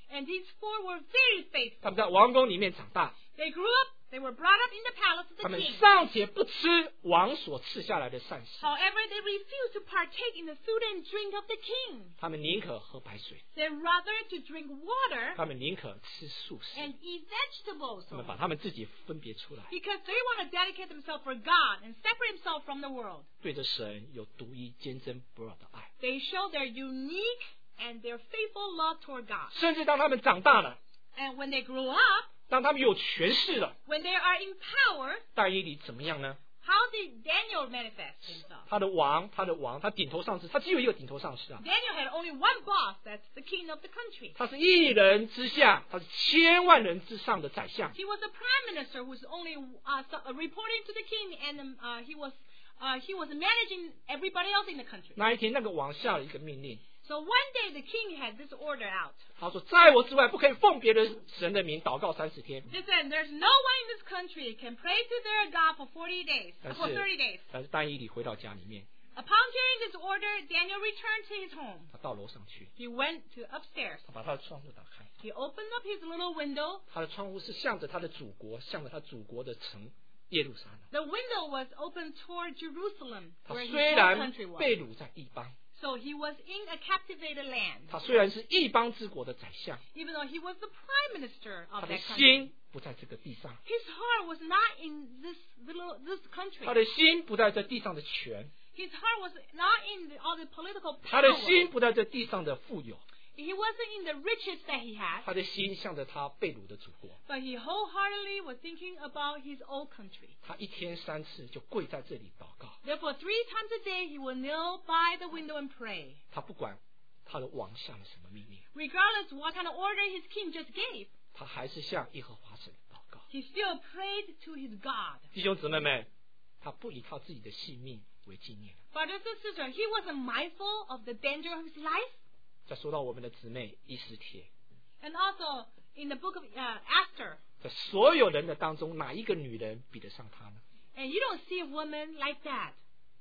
And these 4 were very 他 faithful. 们在王宫里面长大， They grew up, they were brought up in the palace of 他 the 们 king. 尚且不吃王所赐下来的膳食， However, they refused to partake in the food and drink of the king. 他们宁可喝白水， They rather to drink water 他们宁可吃素食， and eat vegetables 他们把他们自己分别出来， because they want to dedicate themselves for God and separate themselves from the world. 对着神有独一坚贞不二的爱。 They show their unique and their faithful love toward God. 甚至当他们长大了， And when they grow up, 当他们有权势了， when they are in power, 但以理怎么样呢？ how did Daniel manifest himself? 他的王，他顶头上司，他只有一个顶头上司啊， Daniel had only one boss, that's the king of the country. 他是一人之下，他是千万人之上的宰相。 He was a prime minister who was only reporting to the king, and he was managing everybody else in the country. 那一天，那个王下了一个命令， So one day the king had this order out. 他说：“在我之外，不可以奉别的神的名祷告30天。 They said, "There's no one in this country can pray to their God for 40 days, 但 for 30 是 days." 但是但以理回到家里面， Upon hearing this order, Daniel returned to his home. 他到楼上去， He went to upstairs. 他把他的窗户打开， He opened up his little window. 他的窗户是向着他的祖国，向着他祖国的城耶路撒冷。 The window was open toward Jerusalem, 他 where his 虽 whole 然 country was. 被掳在异邦， So he was in a captivated land, 他虽然是异邦之国的宰相， even though he was the prime minister 他 of 的 that country. 心不在这个地上， His heart was not in this country. 他的心不在这地上的权， His heart was not in all the political 他的 power. 心不在这地上的富有， He wasn't in the riches that he had, 他的心向着他被掳的祖国。 but he wholeheartedly was thinking about his old country. 他一天3次就跪在这里祷告， Therefore, 3 times a day he will kneel by the window and pray, 他不管他的王下了什么命令， regardless what kind of order his king just gave. 他还是向耶和华神祷告。 He still prayed to his God. 弟兄姊妹们，他不以他自己的性命为纪念。 Brothers and sisters, he wasn't mindful of the danger of his life. 再说到我们的姊妹以斯帖， And also, in the book of Esther, 在所有人的当中，哪一个女人比得上她呢？ and you don't see a woman like that.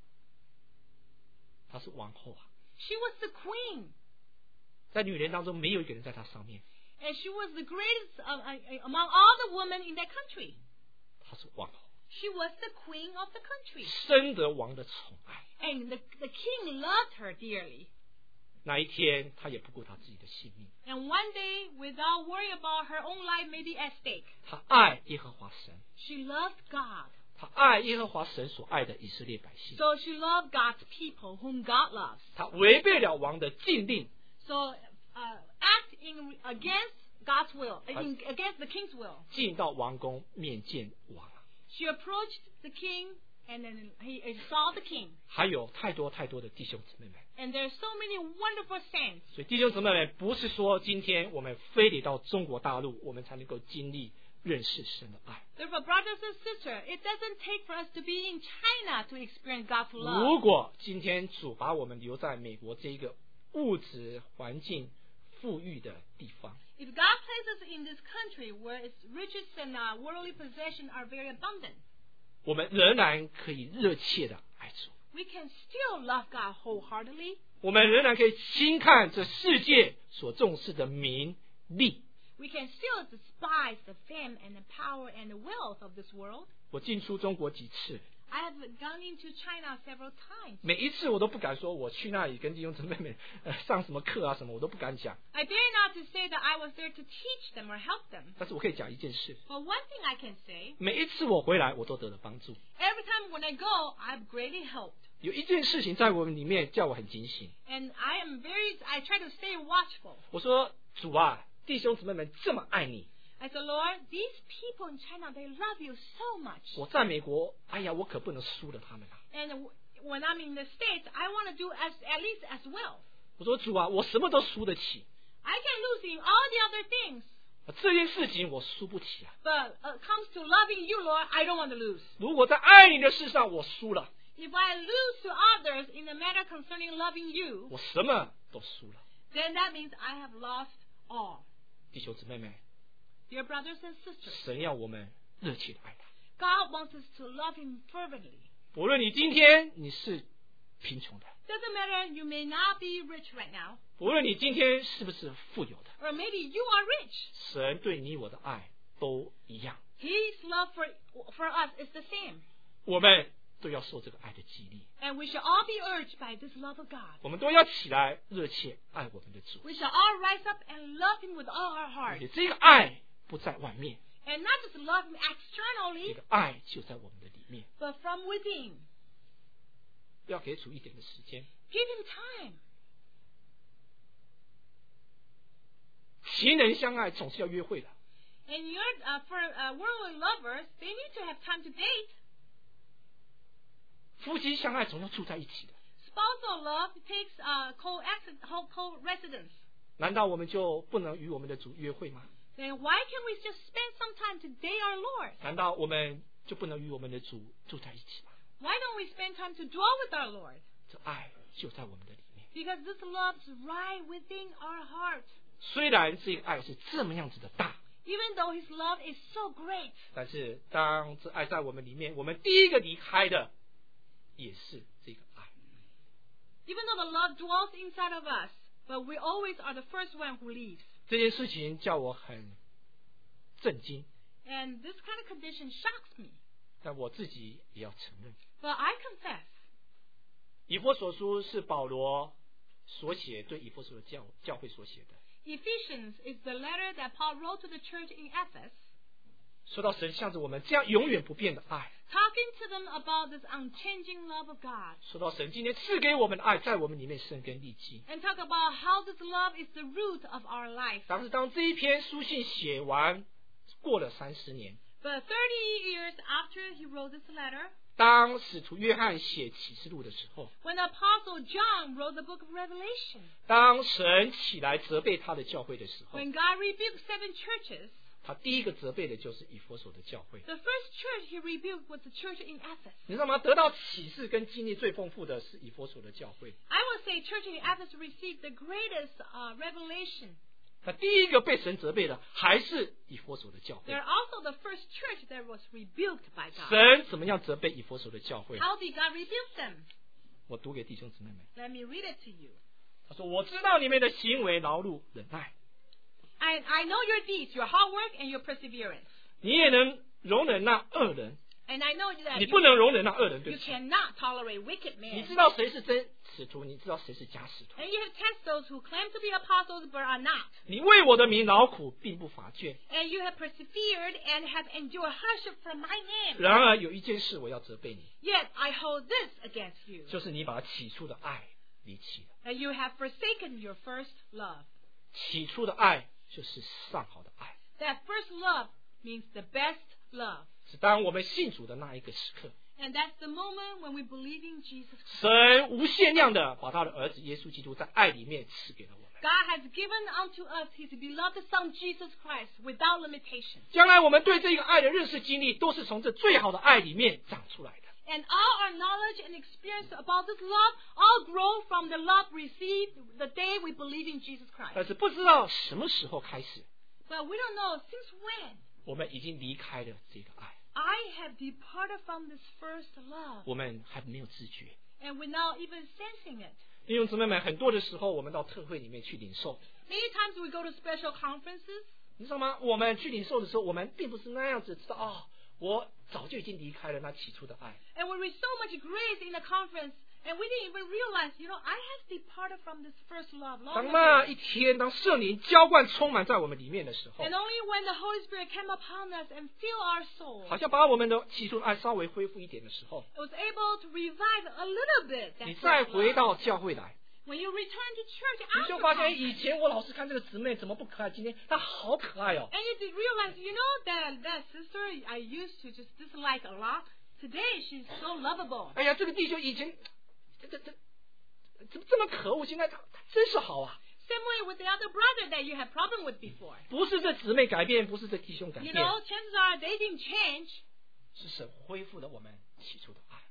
她是王后啊， She was the queen, 在女人当中没有一个人在她上面， and she was the greatest among all the women in that country. 她是王后， She was the queen of the country, 深得王的宠爱。 and the king loved her dearly. 那一天，她也不顾她自己的性命， And one day, without worrying about her own life may be at stake, 她爱耶和华神， she loved God. 她爱耶和华神所爱的以色列百姓， So she loved God's people, whom God loves. 她违背了王的禁令， So act against God's will, against the king's will. 进到王宫面见王啊。 She approached the king, and then he saw the king. 还有太多太多的弟兄姊妹们， And there's so many wonderful saints. 所以弟兄姊妹们，不是说今天我们非得到中国大陆，我们才能够经历认识神的爱。 Therefore, brothers and sisters, it doesn't take for us to be in China to experience God's 如 love. 果今天主把我们留在美国这一个物质环境富裕的地方， If God places us in this country where its riches and worldly possessions are very abundant, 我们仍然可以热切的爱主， we can still love God wholeheartedly. 我们仍然可以轻看这世界所重视的名利。 We can still despise the fame and the power and the wealth of this world. 我进出中国几次， I have gone into China several times. 每一次我都不敢说我去那里跟弟兄姊妹们上什么课啊什么，我都不敢讲。 I dare not to say that I was there to teach them or help them. 但是我可以讲一件事， But one thing I can say, 每一次我回来，我都得了帮助。 every time when I go, I've greatly helped. 有一件事情在我们里面叫我很警醒。 And I try to stay watchful. 我说主啊，弟兄姊妹们这么爱你， I said, Lord, these people in China, they love you so much. 我在美国，哎呀，我可不能输了他们啊。 And when I'm in the States, I want to do at least as well. 我说主啊，我什么都输得起， I can lose in all the other things. 这件事情我输不起啊。 But comes to loving you, Lord, I don't want to lose. 如果在爱你的事上我输了， If I lose to others in the matter concerning loving you, 我什么都输了。 then that means I have lost all. 弟兄姊妹们， Dear brothers and sisters, 神要我们热切的爱他。 God wants us to love Him fervently. 无论你今天你是贫穷的， Doesn't matter, you may not be rich right now, 无论你今天是不是富有的， or maybe you are rich. 神对你我的爱都一样， His love for us is the same. 我们都要受这个爱的激励， And we shall all be urged by this love of God. 我们都要起来热切爱我们的主， We shall all rise up and love Him with all our 而 hearts. 且这个爱不在外面， And not just love Him 这 externally, 个爱就在我们的里面。 but from within. 要给主一点的时间， Give Him time. 情人相爱总是要约会的， And for worldly lovers, they need to have time to date. 夫妻相爱总要住在一起的。 Spousal love takes co-residence. 难道我们就不能与我们的主约会吗？ Then why can't we just spend some time to date our Lord? 难道我们就不能与我们的主住在一起吗？ Why don't we spend time to dwell with our Lord? 这爱就在我们的里面。 Because this love is right within our heart. 虽然这个爱是这么样子的大， Even though His love is so great, 但是当这爱在我们里面，我们第一个离开的也是这个爱。 even though the love dwells inside of us, but we always are the first one who leaves. 这件事情叫我很震惊， And this kind of condition shocks me. 但我自己也要承认。 But I confess, 以弗所书是保罗所写，对以弗所的教会所写的。 Ephesians is the letter that Paul wrote to the church in Ephesus, 说到神向着我们这样永远不变的爱， talking to them about this unchanging love of God, 说到神今天赐给我们的爱在我们里面生根立基。 and talk about how this love is the root of our life. 但是当这一篇书信写完，过了30年， But 30 years after he wrote this letter, 当使徒约翰写启示录的时候， when the Apostle John wrote the book of Revelation, 当神起来责备他的教会的时候， when God rebuked 7 churches, 他第一个责备的就是以弗所的教会。 the first church he rebuked was the church in Ephesus. 你知道吗？得到启示跟经历最丰富的是以弗所的教会。 I would say church in Ephesus received the greatest revelation. 那第一个被神责备的还是以弗所的教会。 They're also the first church that was rebuked by God. 神怎么样责备以弗所的教会？ How did God rebuke them? 我读给弟兄姊妹们。 Let me read it to you. 他说：“我知道你们的行为、劳碌、忍耐， I know your deeds, your hard work, and your perseverance. 你也能容忍那恶人， And I know that 你不能容忍那恶人。对 you 不起， cannot tolerate wicked 你 men. 知道谁是真使徒，你知道谁是假使徒。 And you have tested those who claim to be apostles but are not. 你为我的名劳苦，并不乏倦。 And you have persevered and have endured hardship for my name. 然而有一件事我要责备你， Yet I hold this against you, 就是你把起初的爱离弃了。 that you have forsaken your first love. 起初的爱就是上好的爱， That first love means the best love. 是当我们信主的那一个时刻， And that's the moment when we believe in Jesus. 神无限量的把他的儿子耶稣基督在爱里面赐给了我们。 God has given unto us His beloved Son Jesus Christ without limitation. 将来我们对这个爱的认识经历，都是从这最好的爱里面长出来的。 And all our knowledge and experience about this love all grow from the love received the day we believe in Jesus Christ. 但是不知道什么时候开始， But we don't know since when 我们已经离开了这个爱， I have departed from this first love. 我们还没有自觉。 And we're not even sensing it. 弟兄姊妹们，很多的时候我们到特会里面去领受， Many times we go to special conferences, 你知道吗？我们去领受的时候，我们并不是那样子知道哦，我早就已经离开了那起初的爱。 and we read so much grace in the conference, and we didn't even realize, I have departed from this first love long 当那 ago. 一天，当圣灵浇灌充满在我们里面的时候， And only when the Holy Spirit came upon us and filled our souls, 好像把我们的起初的爱稍微恢复一点的时候， it was able to revive a little bit 你 that 再 first 回 love. 到教会来， When you return to church 你就 after 发现 conference, 以前我老是看这个姊妹怎么不可爱，今天她好可爱哦。 and you did realize, that sister I used to just dislike a lot, today she's so lovable. 哎呀，这个弟兄以前怎么这么可恶，现在他真是好啊！ Same way with the other brother that you had problem with before. 不是这姊妹改变，不是这弟兄改 You 变， know, chances are they didn't change, 是神恢复了我们起初的爱。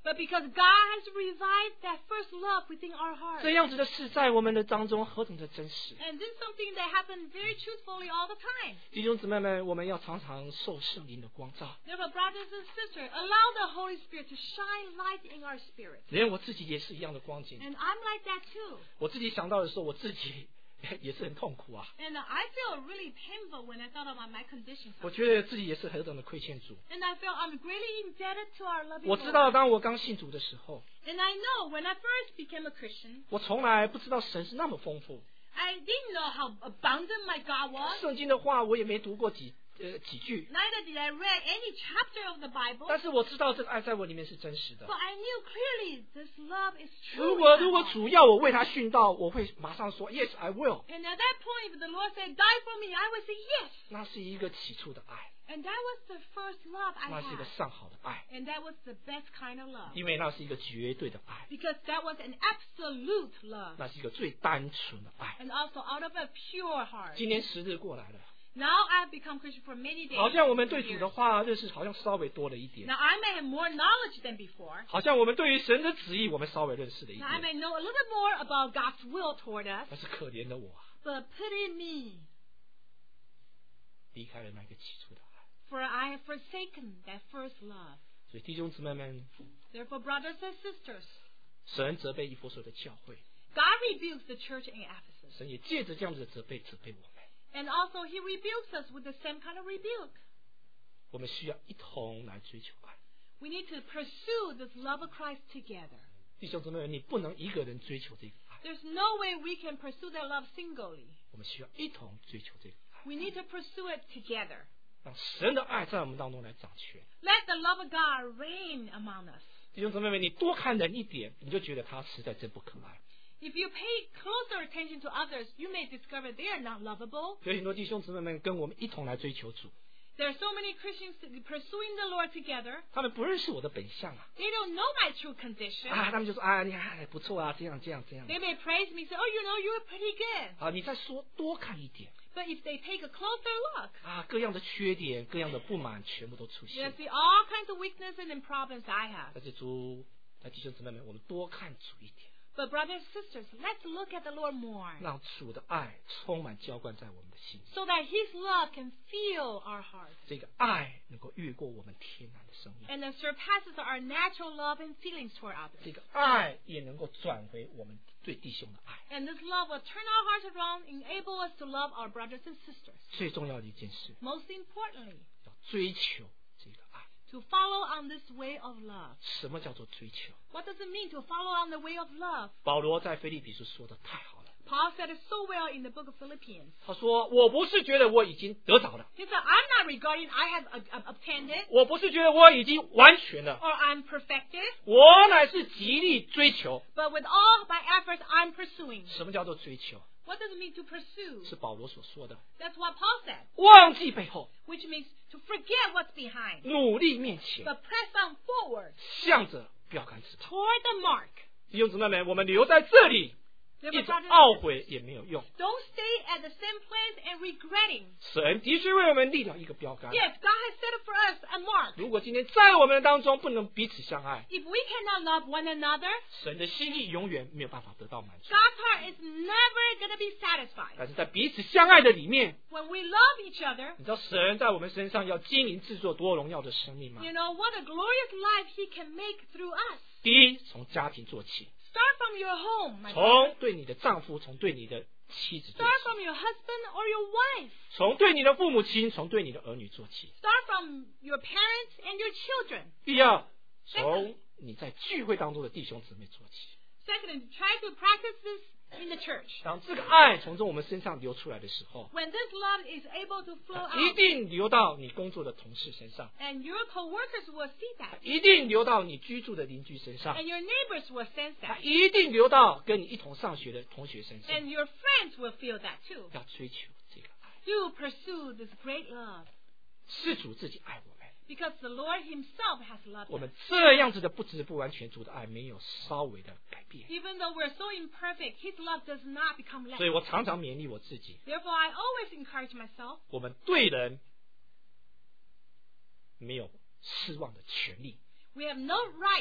But because God has revived that first love within our hearts. 这样子的事在我们的当中何等的真实。 And this is something that happens very truthfully all the time. 弟兄姊妹们，我们要常常受圣灵的光照。 Therefore, brothers and sisters, allow the Holy Spirit to shine light in our spirit. 连我自己也是一样的光景。 And I'm like that too. 我自己想到的时候，我自己也是很痛苦啊。 And I feel really painful when I thought about my condition. 我觉得自己也是何等的亏欠主。 And I feel I'm greatly indebted to our loving 我知道 Lord. 当我刚信主的时候， And I know when I first became a Christian, 我从来不知道神是那么丰富。 I didn't know how abundant my God was. 圣经的话我也没读过几句， Neither did I read any chapter of the Bible. 但是我知道这个爱在我里面是真实的 But。I knew clearly this love is true. 如 in 果 my heart. 主要我为他殉道，我会马上说 Yes, I will。 And at that point, if the Lord said, die for me, I would say yes. 那是一个起初的爱， And that was the first love I 那是一个 had. 上好的爱， And that was the best kind of love. 因为那是一个绝对的爱， Because that was an absolute love. 那是一个最单纯的爱。 And also out of a pure heart. 今年10日过来了， Now I've become Christian for many days. 好像我们对主的话认识好像稍微多了一点， Now I may have more knowledge than before. 好像我们对于神的旨意我们稍微认识了一 Now I 点， may know a little bit more about God's will toward us. 但是可怜的我啊， But pity me, 离开了那个起初的爱。 for I have forsaken that first love. 所以弟兄姊妹们， Therefore, brothers and sisters, 神责备以弗所的教会， God rebukes the church in Ephesus. 神也借着这样子的责备我们。 And also He rebukes us with the same kind of rebuke. 我们需要一同来追求爱。 We need to pursue this love of Christ together. 弟兄姊妹们，你不能一个人追求这个爱， There's no way we can pursue that love singly. 我们需要一同追求这个爱， We need to pursue it together. 让神的爱在我们当中来掌权。 Let the love of God reign among us. 弟兄姊妹们，你多看人一点，你就觉得他实在真不可爱。 If you pay closer attention to others, you may discover they are not lovable. 有很多弟兄姊妹们跟我们一同来追求主， There are so many Christians pursuing the Lord together. 他们不认识我的本相啊， They don't know my true condition. 他们就说啊，你还不错啊，这样。 They may praise me, say, oh, you know, you're pretty good. 你再说多看一点 But if they take a closer look, 各样的缺点、各样的不满全部都出 they'll 现。 see all kinds of weaknesses and problems I have. 但是弟兄姊妹们，我们多看主一点， But brothers and sisters, let's look at the Lord more, 让主的爱充满浇灌在我们的心里。 so that His love can fill our hearts 这个爱能够越过我们天然的生命， and then surpasses our natural love and feelings toward others. 这个爱也能够转回我们对弟兄的爱。 And this love will turn our hearts around, enable us to love our brothers and sisters. 最重要的一件事， Most importantly, 要追求这个爱。 to follow on this way of love. 什么叫做追求？ What does it mean to follow on the way of love? 保罗在腓立比书说的太好了， Paul said it so well in the book of Philippians. 他说：“我不是觉得我已经得着了， He said, I'm not regarding I have obtained it 我不是觉得我已经完全了， or I'm perfected, 我乃是极力追求。 but with all my efforts, I'm pursuing. 什么叫做追求？ What does it mean to pursue? 是保罗所说的， That's what Paul said, 忘记背后， which means to forget what's behind, 努力面前， but press on forward 向着标杆直跑。 toward the mark. 弟兄姊妹们，我们留在这里， Therefore, 一直 brothers and 懊 sisters, 悔也没有用。 don't stay at the same place and regretting. 神的确为我们立了一个标杆。 Yes, God has set up for us a mark. 如果今天在我们当中不能彼此相爱， If we cannot love one another, 神的心意永远没有办法得到满足。 God's heart is never going to be satisfied. 但是在彼此相爱的里面， When we love each other, 你知道神在我们身上要经营制作多荣耀的生命吗？ you know what a glorious life He can make through us. 第一，从家庭做起， Start from your home, my 从 brother. 对你的丈夫，从对你的妻子做 Start 起， from your husband or your wife. 从对你的父母亲，从对你的儿女做起。 Start from your parents and your children. 第二，从你在聚会当中的弟兄姊妹做起。 Second, try to practice this in the church. 当这个爱从我们身上流出来的时候， When this love is able to flow 一 out, 定流到你工作的同事身上， and your co-workers will see that, 一定流到你居住的邻居身上， and your neighbors will sense 它 that, 一定流到跟你一同上学的同学身上。 and your friends will feel that too. 要追求这个爱， Do pursue this great love, 是主自己爱我们， because the Lord Himself has loved 我 us. 们这样子的不知不完全主的爱没有稍微的改变。 Even though we're so imperfect, His love does not become less. 所以我常常勉励我自己， Therefore, I always encourage myself, 我们对人没有失望的权利， we have no right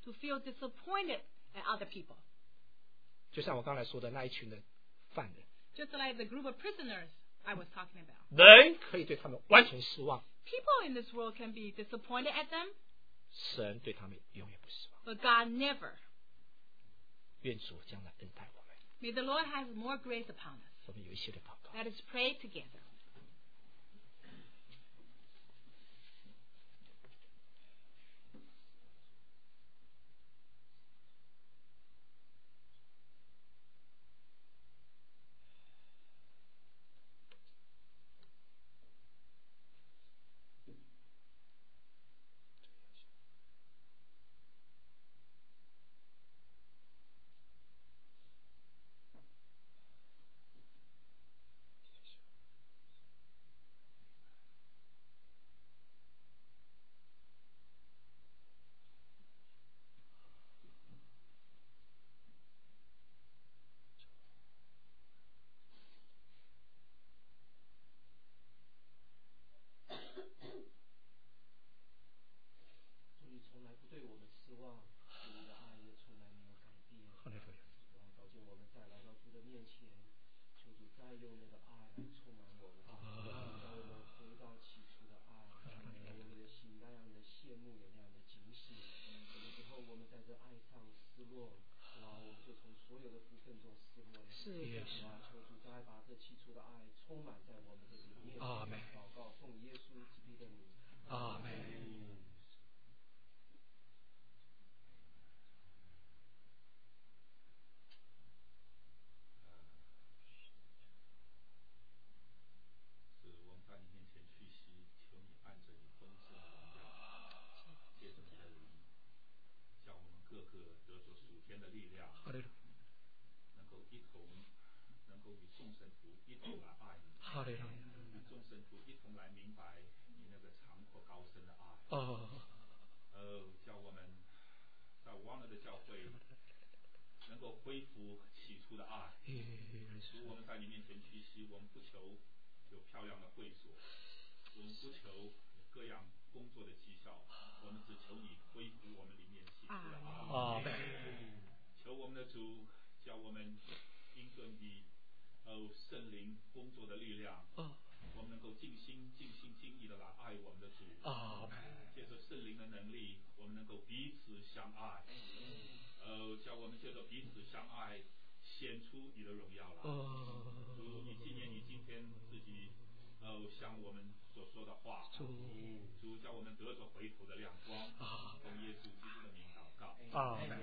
to feel disappointed at other people. 就像我刚才说的那一群的犯人， Just like the group of prisoners I was talking about. 人可以对他们完全失望， People in this world can be disappointed at them, 神对他们永远不失望。 but God never. 愿主将来恩待我们。 May the Lord have more grace upon us. 我们有一些的祷告。 Let us pray together. 你从来不对我们失望，你的爱也从来没有改变。早见我们再来到主的面前，求主再用那个爱来充满我们，让我们回到起初的爱，让我们的心那样的羡慕也那样的警醒。有时候我们在这爱上失落，哇，我们就从所有的部分中失落了。哇，求主再把这起初的爱充满在我们的里面。 阿门。 祷告，奉耶稣基督的名。 阿门。 是我们在你面前屈膝，求你按着你丰盛的荣耀，借着你的灵，叫我们个个得着属天的力量，能够与众神徒一同来爱你，与众神徒一同来明白你那个长阔高深的爱。叫我们在忘了的教会能够恢复起初的爱。主，我们在你面前屈膝，我们不求有漂亮的会所，我们不求各样工作的绩效，我们只求你恢复我们里面起初的爱。求我们的主，叫我们因着你圣灵工作的力量，我们能够尽心尽意的来爱我们的主。借着圣灵的能力，我们能够彼此相爱。叫我们借着彼此相爱，显出你的荣耀来。主，你纪念你今天自己向我们所说的话。主，叫我们得着回头的亮光。奉耶稣基督的名祷告。 阿门。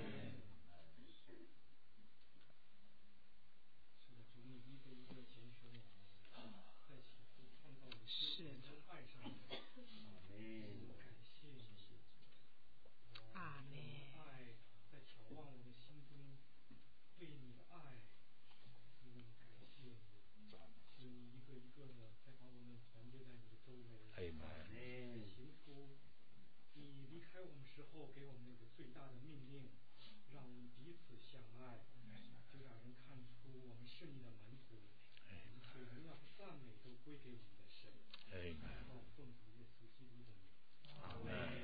是的，主，你一个一个拣选我们，在起初创造我们之前都爱上我们。感谢你。 阿门。 爱在眺望我们心中对你的爱，主，我们感谢你，是你一个一个的在把我们团结在你的周围。行出你离开我们时候给我们那个最大的命令，让我们彼此相爱，就让人看出我们是你的门徒，一切荣耀赞美都归给我们的神。奉主耶稣基督的名。 阿门。